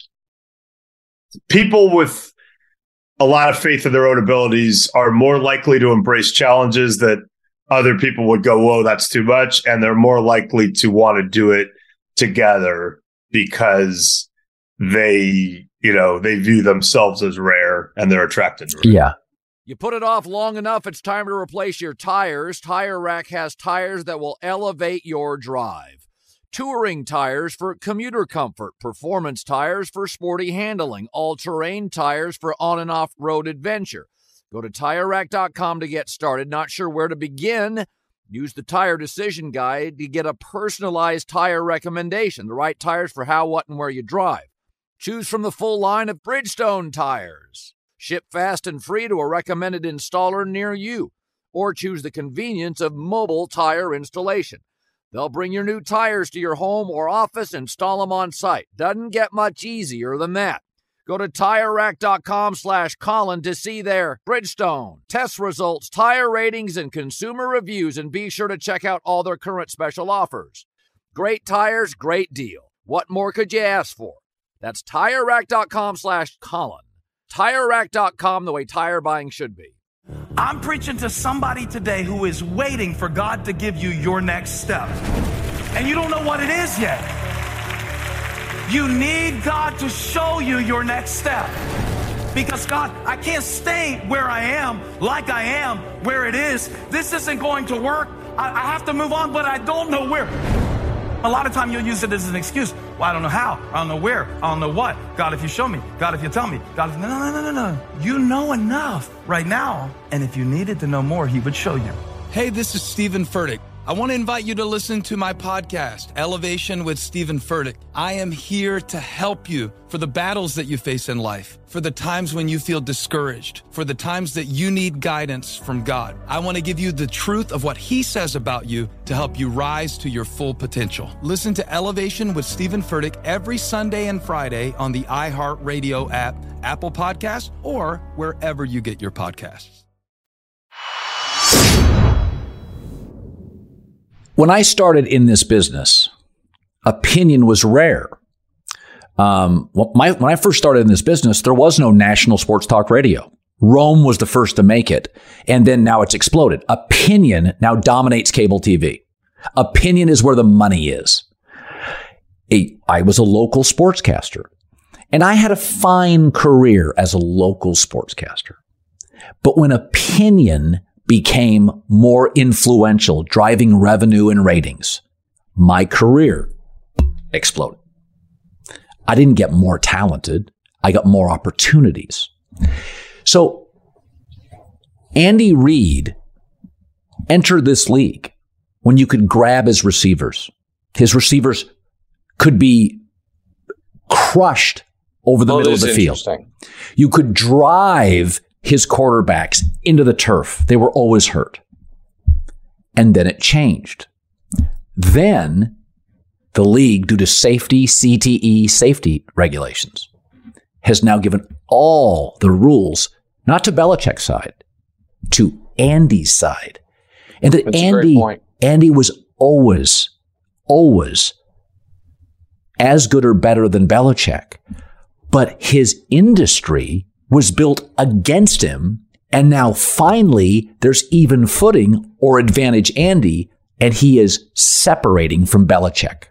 people with a lot of faith in their own abilities are more likely to embrace challenges that other people would go, whoa, that's too much. And they're more likely to want to do it together because they view themselves as rare and they're attracted to it. Yeah. You put it off long enough, it's time to replace your tires. Tire Rack has tires that will elevate your drive. Touring tires for commuter comfort, performance tires for sporty handling, all-terrain tires for on- and off-road adventure. Go to TireRack.com to get started. Not sure where to begin? Use the Tire Decision Guide to get a personalized tire recommendation, the right tires for how, what, and where you drive. Choose from the full line of Bridgestone tires. Ship fast and free to a recommended installer near you. Or choose the convenience of mobile tire installation. They'll bring your new tires to your home or office and install them on site. Doesn't get much easier than that. Go to TireRack.com/Colin to see their Bridgestone test results, tire ratings, and consumer reviews, and be sure to check out all their current special offers. Great tires, great deal. What more could you ask for? That's TireRack.com/Colin. TireRack.com, the way tire buying should be. I'm preaching to somebody today who is waiting for God to give you your next step. And you don't know what it is yet. You need God to show you your next step. Because God, I can't stay where I am, like I am, where it is. This isn't going to work. I have to move on, but I don't know where. A lot of time you'll use it as an excuse. Well, I don't know how. I don't know where. I don't know what. God, if you show me. God, if you tell me. God, if... No. You know enough right now. And if you needed to know more, he would show you. Hey, this is Stephen Furtick. I want to invite you to listen to my podcast, Elevation with Stephen Furtick. I am here to help you for the battles that you face in life, for the times when you feel discouraged, for the times that you need guidance from God. I want to give you the truth of what he says about you to help you rise to your full potential. Listen to Elevation with Stephen Furtick every Sunday and Friday on the iHeartRadio app, Apple Podcasts, or wherever you get your podcasts. When I started in this business, opinion was rare. When I first started in this business, there was no national sports talk radio. Rome was the first to make it, and then now it's exploded. Opinion now dominates cable TV. Opinion is where the money is. I was a local sportscaster, and I had a fine career as a local sportscaster. But when opinion became more influential, driving revenue and ratings, my career exploded. I didn't get more talented. I got more opportunities. So Andy Reid entered this league when you could grab his receivers. His receivers could be crushed over the middle of the field. You could drive his quarterbacks into the turf. They were always hurt. And then it changed. Then the league, due to safety, CTE, safety regulations, has now given all the rules, not to Belichick's side, to Andy's side. And that Andy was always as good or better than Belichick. But his industry was built against him. And now finally there's even footing or advantage Andy, and he is separating from Belichick.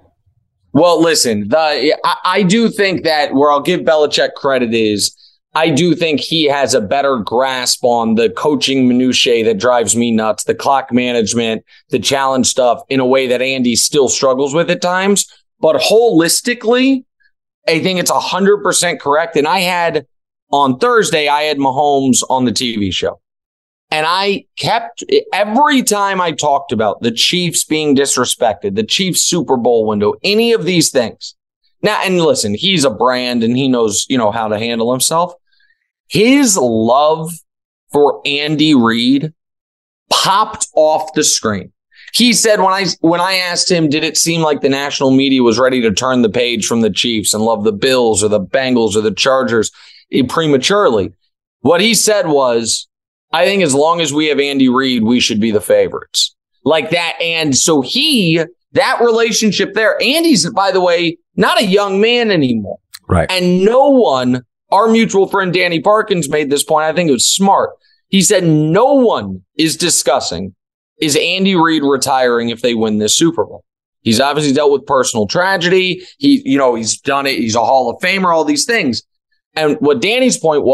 Well, listen, I do think that where I'll give Belichick credit is I do think he has a better grasp on the coaching minutiae that drives me nuts, the clock management, the challenge stuff in a way that Andy still struggles with at times. But holistically, I think it's 100% correct. And on Thursday, I had Mahomes on the TV show. And I kept, every time I talked about the Chiefs being disrespected, the Chiefs Super Bowl window, any of these things. Now, and listen, he's a brand and he knows, how to handle himself. His love for Andy Reid popped off the screen. He said when I asked him, did it seem like the national media was ready to turn the page from the Chiefs and love the Bills or the Bengals or the Chargers prematurely? What he said was, I think as long as we have Andy Reid, we should be the favorites. Like that. And so that relationship there, Andy's, by the way, not a young man anymore. Right. And no one, our mutual friend Danny Parkins made this point. I think it was smart. He said no one is discussing, is Andy Reid retiring if they win this Super Bowl? He's obviously dealt with personal tragedy. He's done it. He's a Hall of Famer, all these things. And what Danny's point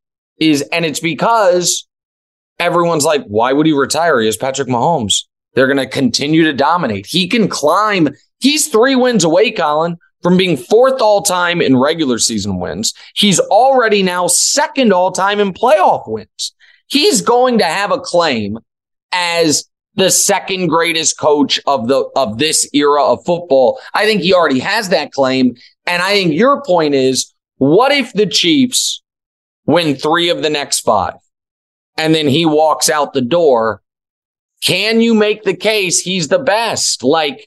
and it's because everyone's like, why would he retire? He has Patrick Mahomes. They're going to continue to dominate. He can climb. He's 3 wins away, Colin, from being 4th all-time in regular season wins. He's already now 2nd all-time in playoff wins. He's going to have a claim as the 2nd greatest coach of this era of football. I think he already has that claim. And I think your point is, what if the Chiefs win 3 of the next 5? And then he walks out the door. Can you make the case he's the best?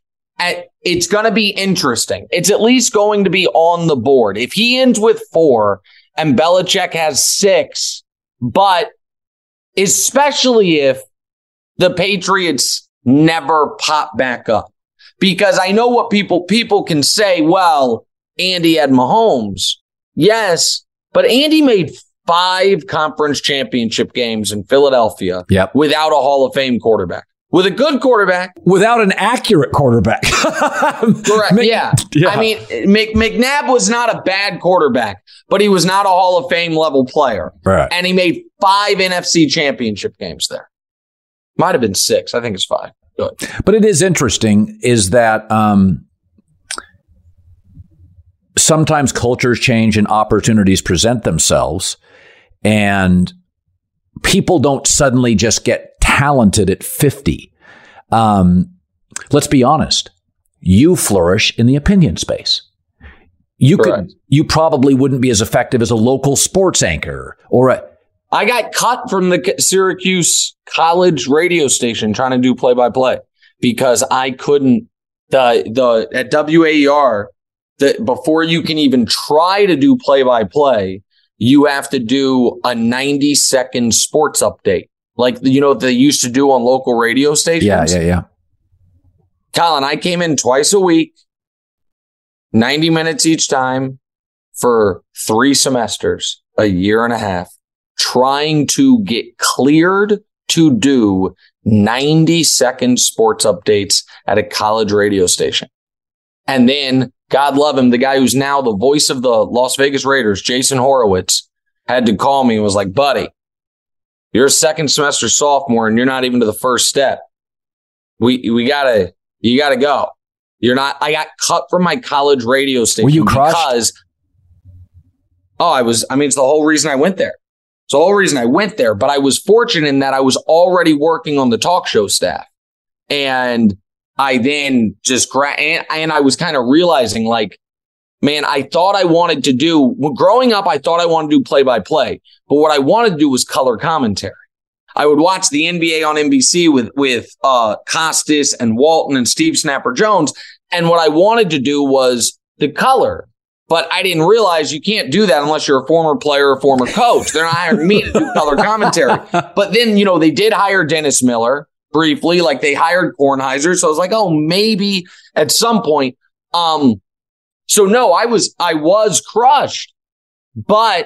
It's going to be interesting. It's at least going to be on the board. If he ends with 4 and Belichick has 6, but especially if the Patriots never pop back up. Because I know what people can say, well, Andy had Mahomes. Yes, but Andy made 5 conference championship games in Philadelphia without a Hall of Fame quarterback. With a good quarterback. Without an accurate quarterback. Correct, yeah. I mean, McNabb was not a bad quarterback, but he was not a Hall of Fame level player. Right. And he made 5 NFC championship games there. Might have been 6. I think it's 5. Good. But it is interesting is that sometimes cultures change and opportunities present themselves, and people don't suddenly just get talented at 50. Let's be honest. You flourish in the opinion space. You probably wouldn't be as effective as a local sports anchor I got cut from the Syracuse college radio station trying to do play-by-play because I couldn't. At WAER, before you can even try to do play-by-play, you have to do a 90-second sports update. Like, they used to do on local radio stations. Yeah. Colin, I came in twice a week, 90 minutes each time for 3 semesters, a year and a half, trying to get cleared to do 90-second sports updates at a college radio station. And then, God love him, the guy who's now the voice of the Las Vegas Raiders, Jason Horowitz, had to call me and was like, buddy, You're a second semester sophomore and you're not even to the first step. You gotta go. You're not. I got cut from my college radio station. Were you crushed? Because it's the whole reason I went there. It's the whole reason I went there. But I was fortunate in that I was already working on the talk show staff. And I then just and I was kind of realizing, like, man, I thought I wanted to do, growing up, I thought I wanted to do play-by-play. But what I wanted to do was color commentary. I would watch the NBA on NBC with Costas and Walton and Steve Snapper Jones. And what I wanted to do was the color. But I didn't realize you can't do that unless you're a former player or former coach. They're not hiring me to do color commentary. But then, they did hire Dennis Miller briefly, like they hired Kornheiser. So I was like, oh, maybe at some point. So no, I was crushed, but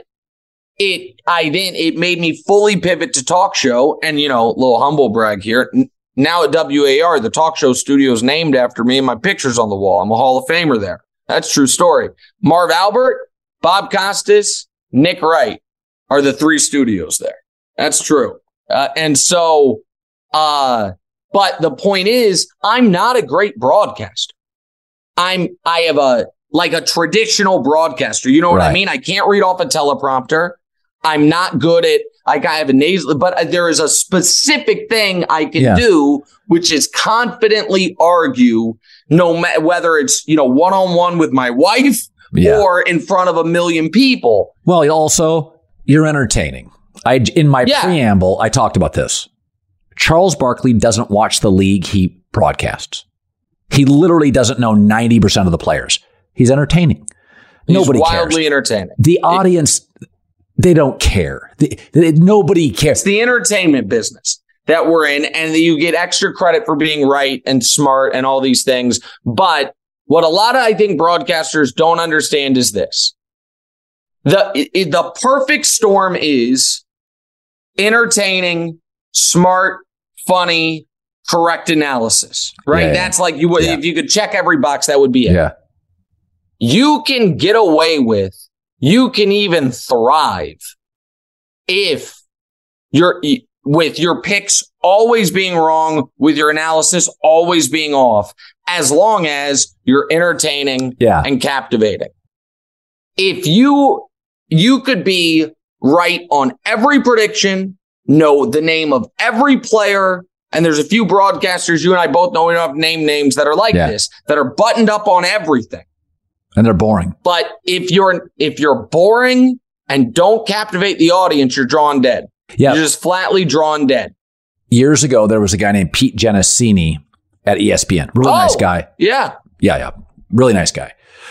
it made me fully pivot to talk show. And, little humble brag here. Now at WAR, the talk show studio is named after me and my picture's on the wall. I'm a Hall of Famer there. That's a true story. Marv Albert, Bob Costas, Nick Wright are the 3 studios there. That's true. But the point is, I'm not a great broadcaster. I have a traditional broadcaster. You know what I mean? I can't read off a teleprompter. I'm not good at, I have a nasal, but there is a specific thing I can do, which is confidently argue, no matter whether it's, one-on-one with my wife or in front of a million people. Well, also, you're entertaining. In my preamble, I talked about this. Charles Barkley doesn't watch the league he broadcasts. He literally doesn't know 90% of the players. He's entertaining. Nobody cares. Wildly entertaining. The audience, they don't care. Nobody cares. It's the entertainment business that we're in, and you get extra credit for being right and smart and all these things. But what a lot of, I think, broadcasters don't understand is this. The perfect storm is entertaining, smart, funny, correct analysis, right? That's like if you could check every box, that would be it. Yeah. You can get away with, you can even thrive if with your picks always being wrong, with your analysis always being off, as long as you're entertaining and captivating. If you could be right on every prediction, know the name of every player, and there's a few broadcasters, you and I both know, we don't have name names that are like this, that are buttoned up on everything. And they're boring. But if you're boring and don't captivate the audience, you're drawn dead. Yeah. You're just flatly drawn dead. Years ago, there was a guy named Pete Genesini at ESPN. Really nice guy. Yeah. Yeah. Really nice guy.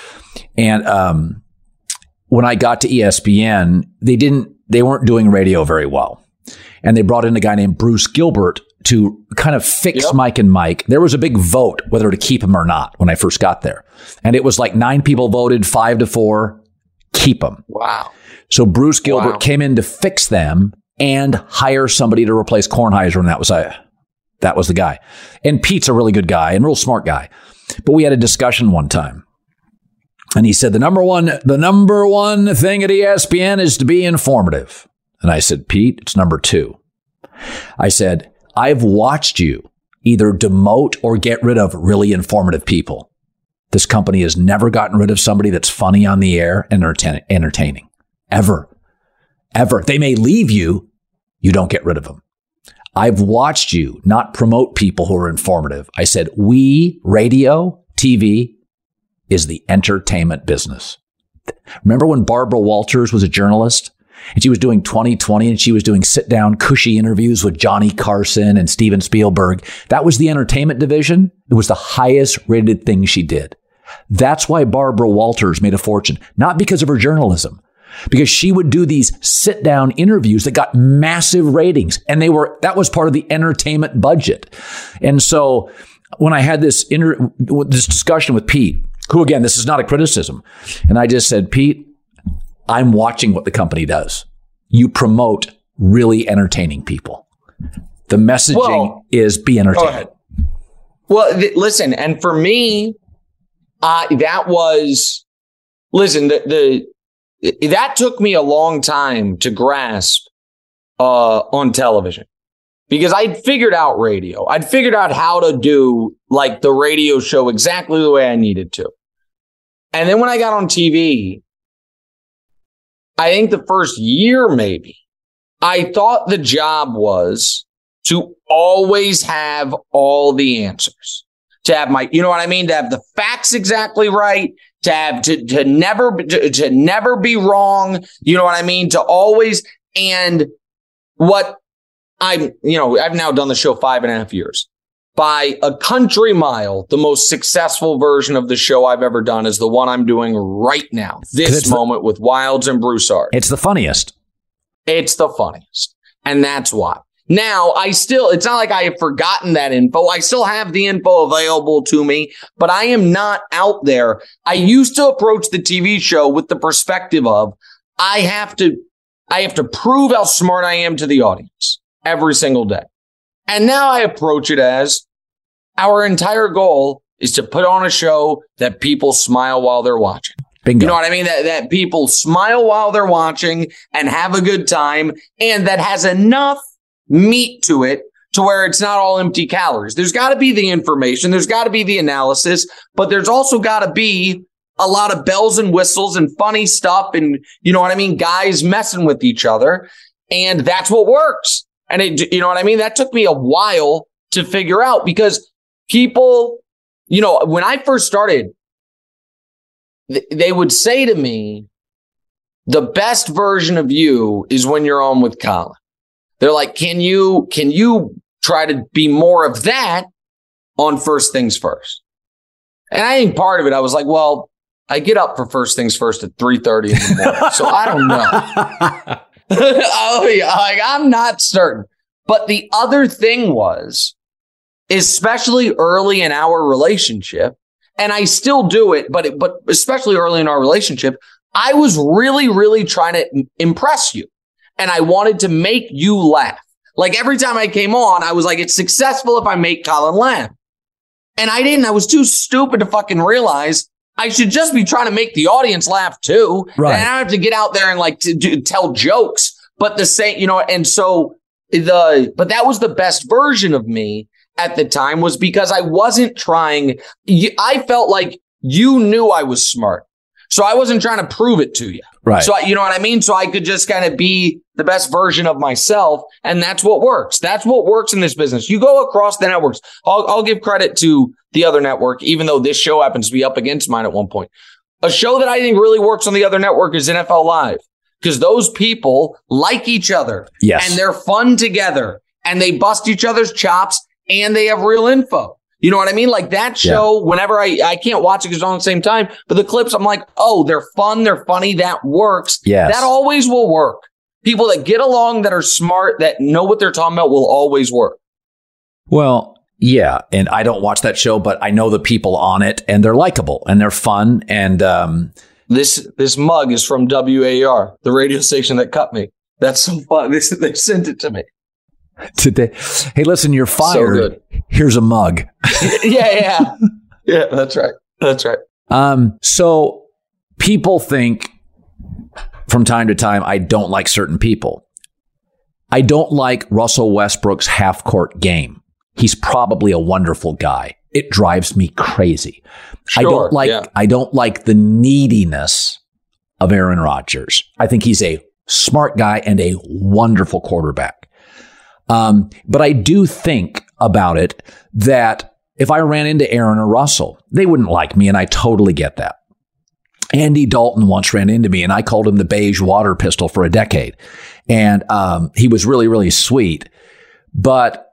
And when I got to ESPN, they weren't doing radio very well. And they brought in a guy named Bruce Gilbert to kind of fix Mike and Mike. There was a big vote whether to keep him or not when I first got there. And it was like 9 people voted, 5-4, keep him. Wow. So Bruce Gilbert came in to fix them and hire somebody to replace Kornheiser. And that was the guy. And Pete's a really good guy and real smart guy. But we had a discussion one time. And he said, the number one thing at ESPN is to be informative. And I said, Pete, it's number 2. I said, I've watched you either demote or get rid of really informative people. This company has never gotten rid of somebody that's funny on the air and entertaining. Ever. They may leave you. You don't get rid of them. I've watched you not promote people who are informative. I said, radio, TV is the entertainment business. Remember when Barbara Walters was a journalist? And she was doing 20/20 and she was doing sit-down, cushy interviews with Johnny Carson and Steven Spielberg. That was the entertainment division. It was the highest rated thing she did. That's why Barbara Walters made a fortune, not because of her journalism, because she would do these sit-down interviews that got massive ratings. And that was part of the entertainment budget. And so when I had this discussion with Pete, who, again, this is not a criticism, and I just said, Pete, I'm watching what the company does. You promote really entertaining people. The messaging is be entertaining. Go ahead. Well, listen, and for me, that took me a long time to grasp on television because I'd figured out radio. I'd figured out how to do like the radio show exactly the way I needed to. And then when I got on TV, I think the first year maybe, I thought the job was to always have all the answers, to have my, you know what I mean? To have the facts exactly right, to have, to never be wrong. You know what I mean? To always, and what I've now done the show 5.5 years. By a country mile, the most successful version of the show I've ever done is the one I'm doing right now. This moment with Wildes and Broussard. It's the funniest. It's the funniest. And that's why. Now, it's not like I have forgotten that info. I still have the info available to me, but I am not out there. I used to approach the TV show with the perspective of I have to prove how smart I am to the audience every single day. And now I approach it as our entire goal is to put on a show that people smile while they're watching. Bingo. You know what I mean? That people smile while they're watching and have a good time, and that has enough meat to it to where it's not all empty calories. There's got to be the information. There's got to be the analysis, but there's also got to be a lot of bells and whistles and funny stuff. And you know what I mean? Guys messing with each other. And that's what works. And you know what I mean? That took me a while to figure out because people, you know, when I first started, they would say to me, the best version of you is when you're on with Colin. They're like, can you try to be more of that on First Things First? And I think part of it, I was like, well, I get up for First Things First at 3:30 in the morning. So I don't know. I'm not certain. But the other thing was, especially early in our relationship, and I still do it, but especially early in our relationship, I was really, really trying to impress you. And I wanted to make you laugh. Like every time I came on, I was like, it's successful if I make Colin laugh. And I didn't. I was too stupid to fucking realize I should just be trying to make the audience laugh too. Right. And I don't have to get out there and like to tell jokes, but the same, you know, and so but that was the best version of me at the time was because I wasn't trying. I felt like you knew I was smart. So I wasn't trying to prove it to you. Right. So you know what I mean? So I could just kind of be the best version of myself. And that's what works. That's what works in this business. You go across the networks. I'll give credit to the other network, even though this show happens to be up against mine at one point. A show that I think really works on the other network is NFL Live because those people like each other. Yes. And they're fun together and they bust each other's chops and they have real info. You know what I mean? Like that show, whenever I can't watch it because it's on at the same time, but the clips, I'm like, oh, they're fun. They're funny. That works. Yes. That always will work. People that get along, that are smart, that know what they're talking about will always work. Well, yeah. And I don't watch that show, but I know the people on it and they're likable and they're fun. And this mug is from WAR, the radio station that cut me. That's so fun. They sent it to me. Today. Hey, listen, you're fired. So good. Here's a mug. Yeah, that's right. So people think from time to time, I don't like certain people. I don't like Russell Westbrook's half-court game. He's probably a wonderful guy. It drives me crazy. Sure, I don't like the neediness of Aaron Rodgers. I think he's a smart guy and a wonderful quarterback. But I do think about it that if I ran into Aaron or Russell, they wouldn't like me. And I totally get that. Andy Dalton once ran into me and I called him the beige water pistol for a decade. And he was really, really sweet. But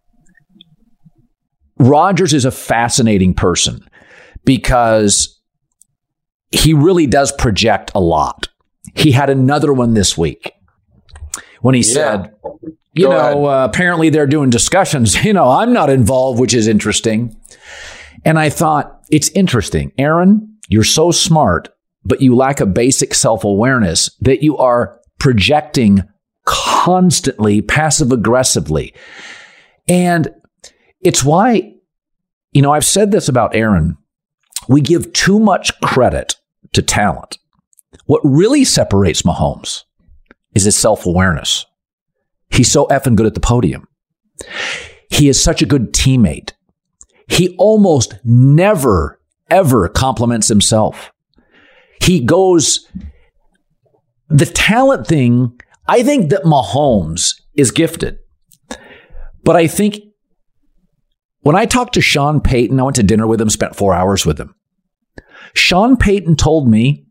Rodgers is a fascinating person because he really does project a lot. He had another one this week when he said, apparently they're doing discussions. I'm not involved, which is interesting. And I thought, it's interesting. Aaron, you're so smart, but you lack a basic self-awareness that you are projecting constantly, passive-aggressively. And it's why, I've said this about Aaron. We give too much credit to talent. What really separates Mahomes is his self-awareness. He's so effing good at the podium. He is such a good teammate. He almost never, ever compliments himself. He goes, the talent thing, I think that Mahomes is gifted. But I think when I talked to Sean Payton, I went to dinner with him, spent 4 hours with him. Sean Payton told me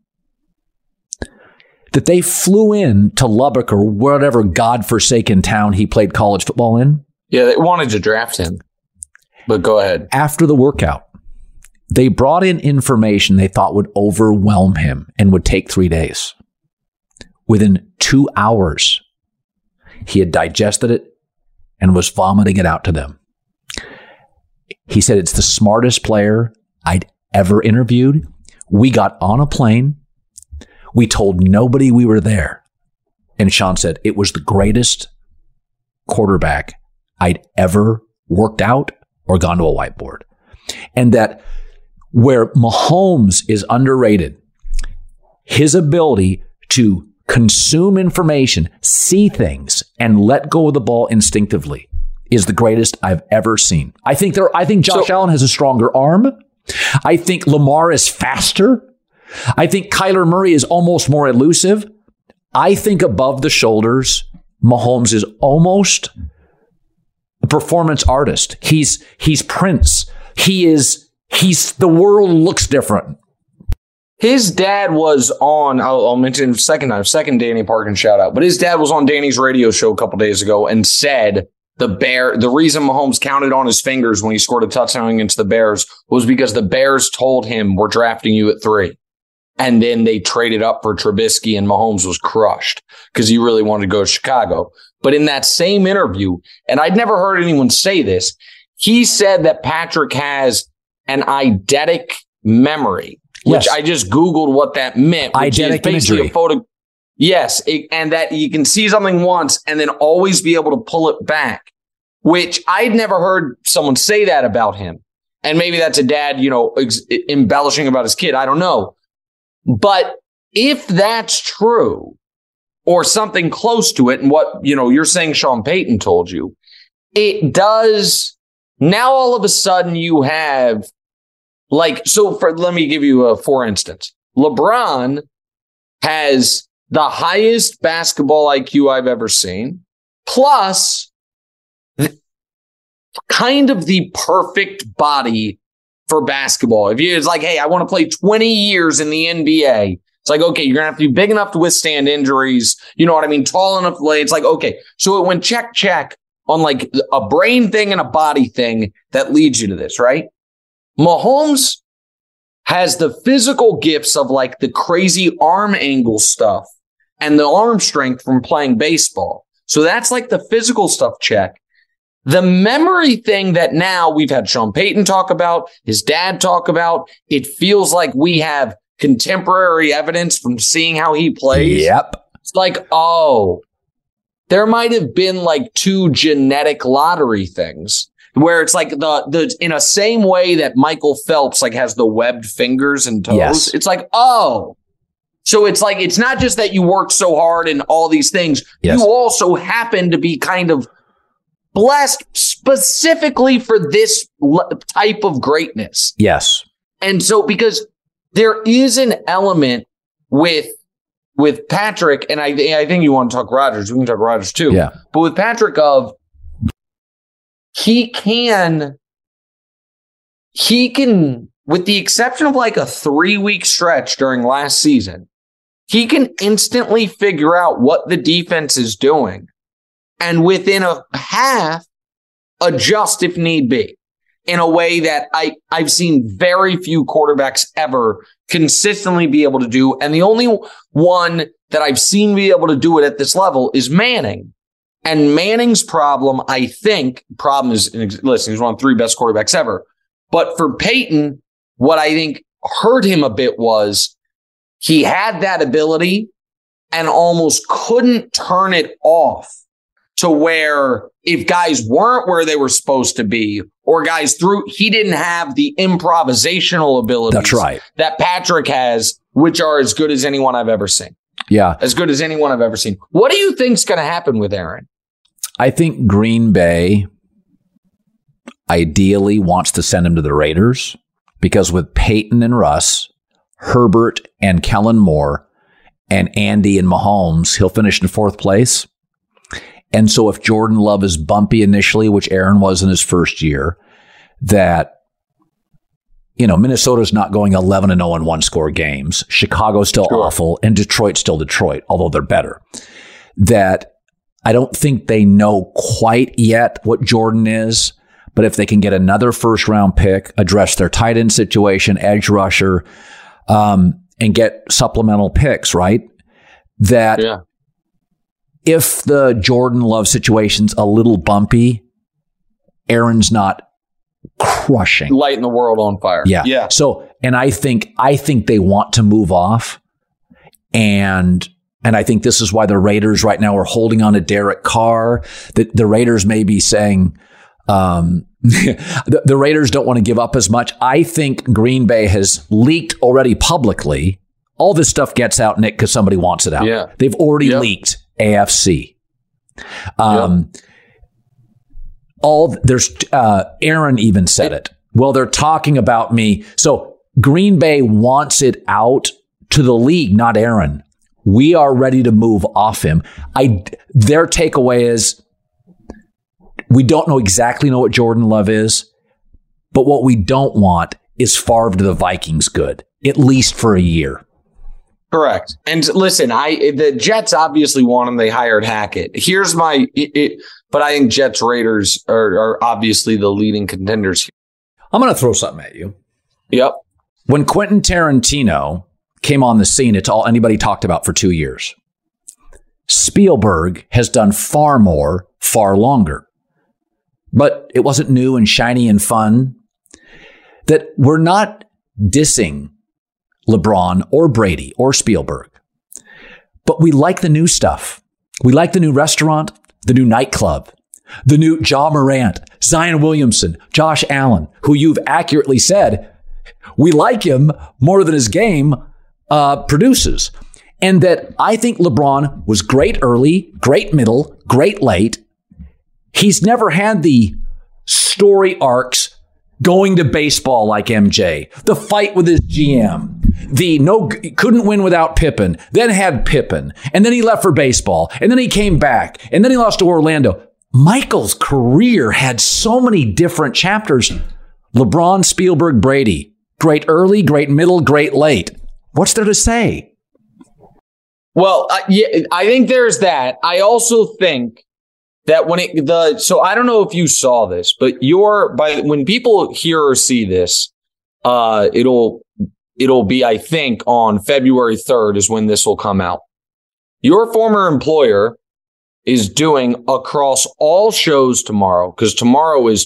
that they flew in to Lubbock or whatever godforsaken town he played college football in. Yeah, they wanted to draft him. But go ahead. After the workout, they brought in information they thought would overwhelm him and would take 3 days. Within 2 hours, he had digested it and was vomiting it out to them. He said, it's the smartest player I'd ever interviewed. We got on a plane. We told nobody we were there. And Sean said, it was the greatest quarterback I'd ever worked out or gone to a whiteboard. And that where Mahomes is underrated, his ability to consume information, see things, and let go of the ball instinctively is the greatest I've ever seen. I think Josh Allen has a stronger arm. I think Lamar is faster. I think Kyler Murray is almost more elusive. I think above the shoulders, Mahomes is almost a performance artist. He's Prince. He's the world looks different. His dad was on, I'll mention it second Danny Parkins shout out, but his dad was on Danny's radio show a couple days ago and said the reason Mahomes counted on his fingers when he scored a touchdown against the Bears was because the Bears told him, we're drafting you at 3. And then they traded up for Trubisky and Mahomes was crushed because he really wanted to go to Chicago. But in that same interview, and I'd never heard anyone say this, he said that Patrick has an eidetic memory. Which I just Googled what that meant. Which is basically imagery. A photo. Yes. And that you can see something once and then always be able to pull it back, which I'd never heard someone say that about him. And maybe that's a dad, embellishing about his kid. I don't know. But if that's true or something close to it, and what, you're saying Sean Payton told you, it does. Now, all of a sudden you have let me give you for instance, LeBron has the highest basketball IQ I've ever seen, plus kind of the perfect body for basketball. It's like, hey, I want to play 20 years in the NBA. It's like, okay, you're going to have to be big enough to withstand injuries. You know what I mean? Tall enough to play. It's like, okay. So it went check on like a brain thing and a body thing that leads you to this, right? Mahomes has the physical gifts of like the crazy arm angle stuff and the arm strength from playing baseball. So that's like the physical stuff check. The memory thing that now we've had Sean Payton talk about, his dad talk about, it feels like we have contemporary evidence from seeing how he plays. Yep. It's like, oh, there might have been like 2 genetic lottery things. Where it's like the in a same way that Michael Phelps like has the webbed fingers and toes. Yes. It's like, oh, so it's like, it's not just that you worked so hard and all these things. Yes. You also happen to be kind of blessed specifically for this type of greatness. Yes. And so because there is an element with Patrick, and I think you want to talk Rodgers. We can talk Rodgers too. Yeah. But with Patrick He can, with the exception of like a 3-week stretch during last season, he can instantly figure out what the defense is doing and within a half adjust if need be in a way that I've seen very few quarterbacks ever consistently be able to do. And the only one that I've seen be able to do it at this level is Manning. And Manning's problem is, listen, he's one of the 3 best quarterbacks ever. But for Peyton, what I think hurt him a bit was he had that ability and almost couldn't turn it off to where if guys weren't where they were supposed to be or guys he didn't have the improvisational abilities. That's right. That Patrick has, which are as good as anyone I've ever seen. Yeah. As good as anyone I've ever seen. What do you think's going to happen with Aaron? I think Green Bay ideally wants to send him to the Raiders because with Peyton and Russ, Herbert and Kellen Moore, and Andy and Mahomes, he'll finish in 4th place. And so if Jordan Love is bumpy initially, which Aaron was in his first year, that, Minnesota's not going 11-0 in one-score games. Chicago's still awful, and Detroit's still Detroit, although they're better. That I don't think they know quite yet what Jordan is, but if they can get another first-round pick, address their tight end situation, edge rusher, and get supplemental picks, right? That if the Jordan Love situation's a little bumpy, Aaron's not crushing, lighting the world on fire. Yeah. So, and I think they want to move off, and I think this is why the Raiders right now are holding on to Derek Carr. That the Raiders may be saying the Raiders don't want to give up as much. I think Green Bay has leaked already publicly. All this stuff gets out, Nick, because somebody wants it out. Yeah. They've already leaked AFC. Aaron even said it. Well, they're talking about me. So Green Bay wants it out to the league, not Aaron. We are ready to move off him. Their takeaway is we don't know what Jordan Love is, but what we don't want is Favre to the Vikings good, at least for a year. Correct. And listen, the Jets obviously want him. They hired Hackett. Here's but I think Jets Raiders are obviously the leading contenders here. I'm going to throw something at you. Yep. When Quentin Tarantino came on the scene, it's all anybody talked about for 2 years. Spielberg has done far more, far longer. But it wasn't new and shiny and fun. That we're not dissing LeBron or Brady or Spielberg. But we like the new stuff. We like the new restaurant, the new nightclub, the new Ja Morant, Zion Williamson, Josh Allen, who you've accurately said, we like him more than his game produces. And that I think LeBron was great early, great middle, great late. He's never had the story arcs going to baseball like MJ, the fight with his GM, couldn't win without Pippen, then had Pippen, and then he left for baseball, and then he came back, and then he lost to Orlando. Michael's career had so many different chapters. LeBron, Spielberg, Brady, great early, great middle, great late. What's there to say? Well, I think there's that. I also think that so I don't know if you saw this, but when people hear or see this, it'll be, I think, on February 3rd is when this will come out. Your former employer is doing across all shows tomorrow, because tomorrow is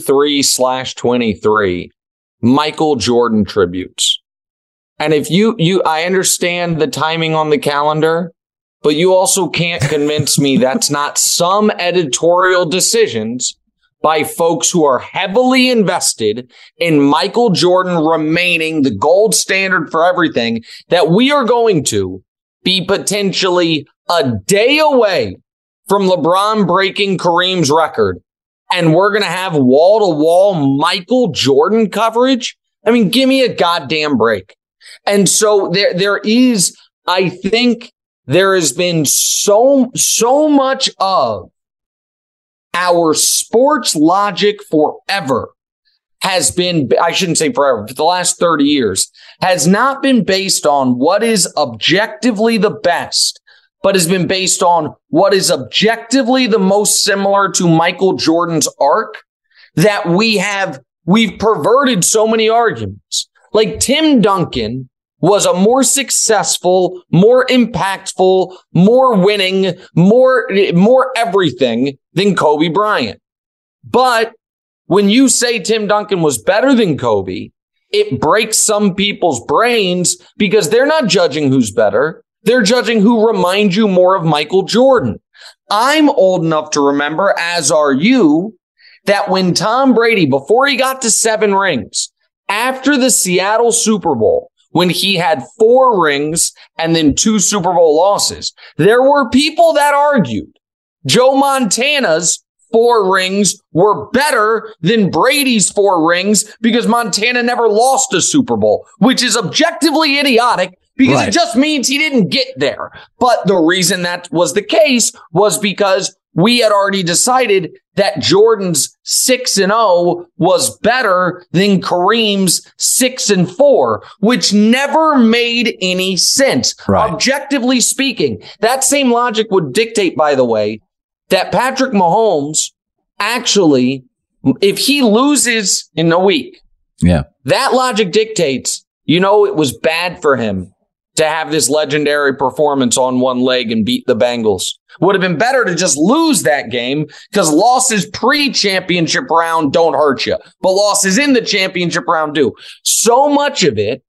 2/3/23 Michael Jordan tributes. And if I understand the timing on the calendar, but you also can't convince me that's not some editorial decisions by folks who are heavily invested in Michael Jordan remaining the gold standard for everything, that we are going to be potentially a day away from LeBron breaking Kareem's record. And we're going to have wall-to-wall Michael Jordan coverage. I mean, give me a goddamn break. And so there is, I think, there has been so much of our sports logic forever has been, I shouldn't say forever, for the last 30 years, has not been based on what is objectively the best, but has been based on what is objectively the most similar to Michael Jordan's arc, that we've perverted so many arguments. Like Tim Duncan was a more successful, more impactful, more winning, more everything than Kobe Bryant. But when you say Tim Duncan was better than Kobe, it breaks some people's brains because they're not judging who's better. They're judging who reminds you more of Michael Jordan. I'm old enough to remember, as are you, that when Tom Brady, before he got to 7 rings, after the Seattle Super Bowl, when he had 4 rings and then 2 Super Bowl losses, there were people that argued Joe Montana's 4 rings were better than Brady's 4 rings because Montana never lost a Super Bowl, which is objectively idiotic because it just means he didn't get there. But the reason that was the case was because we had already decided that Jordan's 6-0 was better than Kareem's 6-4, which never made any sense. Right. Objectively speaking, that same logic would dictate, by the way, that Patrick Mahomes actually, if he loses in a week, that logic dictates, it was bad for him to have this legendary performance on one leg and beat the Bengals. Would have been better to just lose that game because losses pre-championship round don't hurt you, but losses in the championship round do. So much of it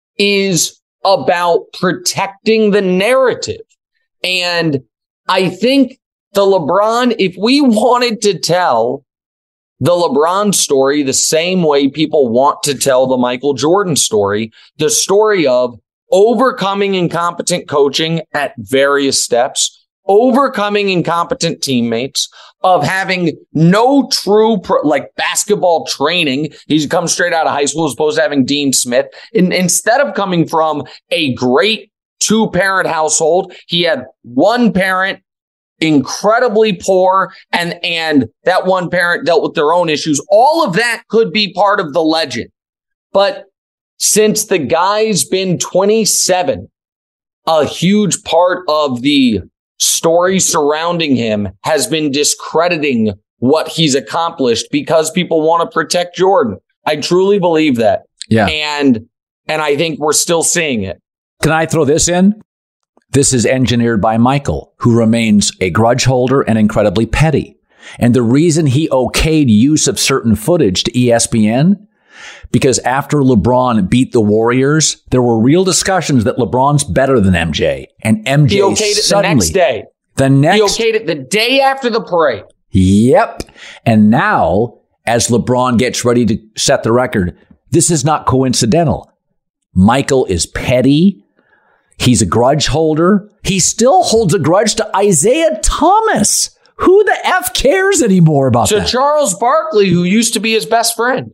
is about protecting the narrative. And I think the LeBron, if we wanted to tell the LeBron story the same way people want to tell the Michael Jordan story, the story of overcoming incompetent coaching at various steps, overcoming incompetent teammates, of having no true basketball training. He's come straight out of high school as opposed to having Dean Smith. Instead of coming from a great 2-parent household, he had one parent incredibly poor, and that one parent dealt with their own issues. All of that could be part of the legend. But since the guy's been 27, a huge part of the story surrounding him has been discrediting what he's accomplished because people want to protect Jordan. I truly believe that. Yeah. And I think we're still seeing it. Can I throw this in? This is engineered by Michael, who remains a grudge holder and incredibly petty. And the reason he okayed use of certain footage to ESPN, because after LeBron beat the Warriors, there were real discussions that LeBron's better than MJ. And MJ he okayed it suddenly, the next day. He okayed it the day after the parade. Yep. And now, as LeBron gets ready to set the record, this is not coincidental. Michael is petty. He's a grudge holder. He still holds a grudge to Isaiah Thomas. Who the F cares anymore about that? To Charles Barkley, who used to be his best friend.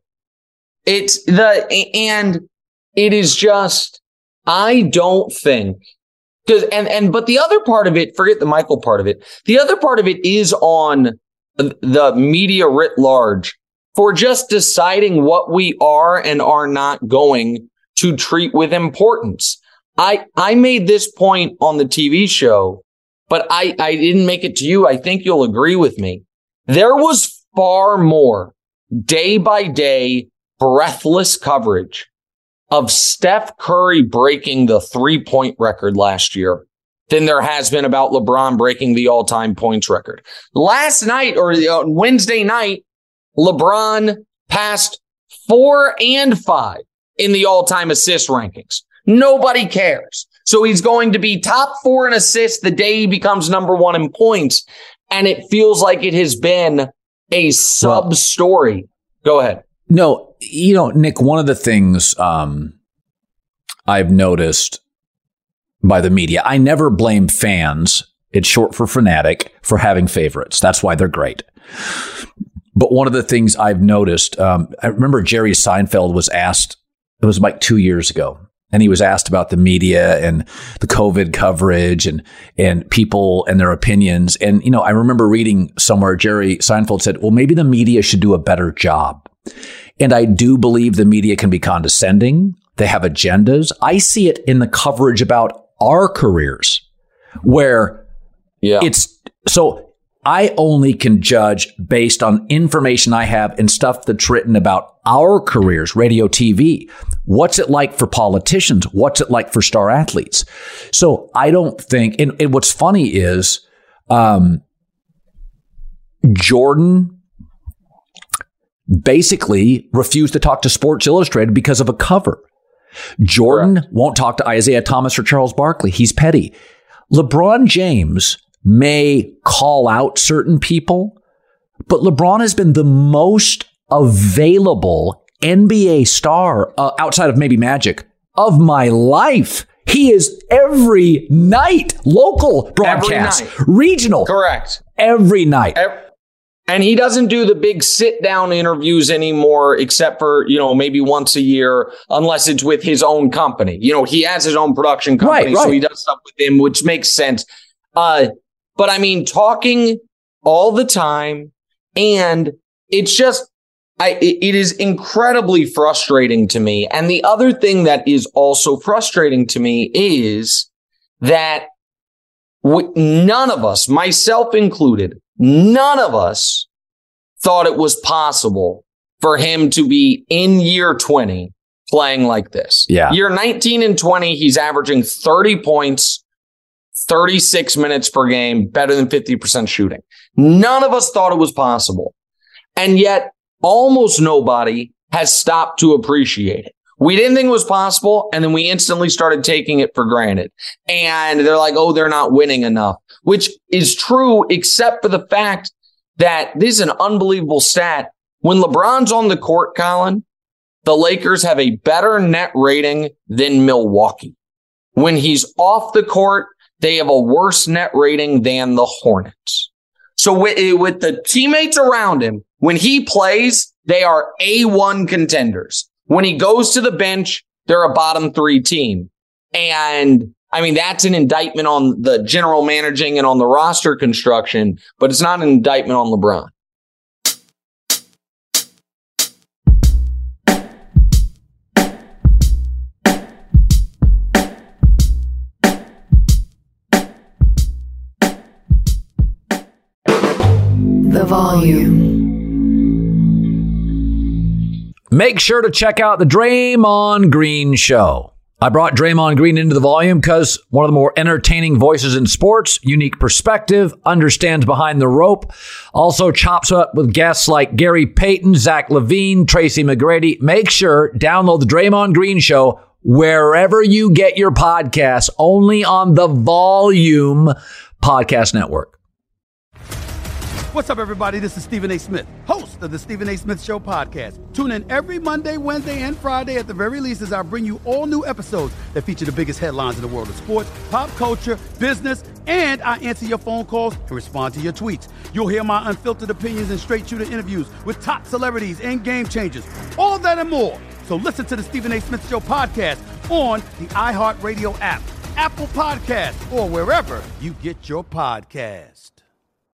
And it is just, I don't think, but the other part of it, forget the Michael part of it. The other part of it is on the media writ large for just deciding what we are and are not going to treat with importance. I made this point on the TV show, but I didn't make it to you. I think you'll agree with me. There was far more day by day breathless coverage of Steph Curry breaking the 3-point record last year than there has been about LeBron breaking the all-time points record. Last night, or Wednesday night, LeBron passed 4 and 5 in the all-time assist rankings. Nobody cares. So he's going to be top 4 in assists the day he becomes number 1 in points. And it feels like it has been a sub-story. Go ahead. No, Nick, one of the things I've noticed by the media, I never blame fans. It's short for fanatic, for having favorites. That's why they're great. But one of the things I've noticed, I remember Jerry Seinfeld was asked, it was like 2 years ago, and he was asked about the media and the COVID coverage and people and their opinions. And, I remember reading somewhere Jerry Seinfeld said, well, maybe the media should do a better job. And I do believe the media can be condescending. They have agendas. I see it in the coverage about our careers where it's so I only can judge based on information I have and stuff that's written about our careers, radio, TV. What's it like for politicians? What's it like for star athletes? So I don't think, and what's funny is Jordan basically refused to talk to Sports Illustrated because of a cover. Jordan won't talk to Isaiah Thomas or Charles Barkley. He's petty. LeBron James may call out certain people, but LeBron has been the most available NBA star outside of maybe Magic of my life. He is every night, local broadcast, regional. Correct. Every night. And he doesn't do the big sit down interviews anymore, except for, maybe once a year, unless it's with his own company. He has his own production company, right. So he does stuff with him, which makes sense. But I mean, talking all the time, and it's just, it is incredibly frustrating to me. And the other thing that is also frustrating to me is that none of us, myself included, none of us thought it was possible for him to be in year 20 playing like this. Yeah. Year 19 and 20, he's averaging 30 points, 36 minutes per game, better than 50% shooting. None of us thought it was possible. And yet, almost nobody has stopped to appreciate it. We didn't think it was possible, and then we instantly started taking it for granted. And they're like, oh, they're not winning enough, which is true, except for the fact that this is an unbelievable stat. When LeBron's on the court, Colin, the Lakers have a better net rating than Milwaukee. When he's off the court, they have a worse net rating than the Hornets. So with the teammates around him, when he plays, they are A1 contenders. When he goes to the bench, they're a bottom 3 team. And I mean, that's an indictment on the general managing and on the roster construction, but it's not an indictment on LeBron. The volume. Make sure to check out the Draymond Green Show. I brought Draymond Green into the volume because one of the more entertaining voices in sports, unique perspective, understands behind the rope, also chops up with guests like Gary Payton, Zach LaVine, Tracy McGrady. Make sure download the Draymond Green Show wherever you get your podcasts, only on the Volume Podcast Network. What's up, everybody? This is Stephen A. Smith, host of the Stephen A. Smith Show podcast. Tune in every Monday, Wednesday, and Friday at the very least as I bring you all new episodes that feature the biggest headlines in the world of sports, pop culture, business, and I answer your phone calls and respond to your tweets. You'll hear my unfiltered opinions and straight-shooter interviews with top celebrities and game changers. All that and more. So listen to the Stephen A. Smith Show podcast on the iHeartRadio app, Apple Podcasts, or wherever you get your podcasts.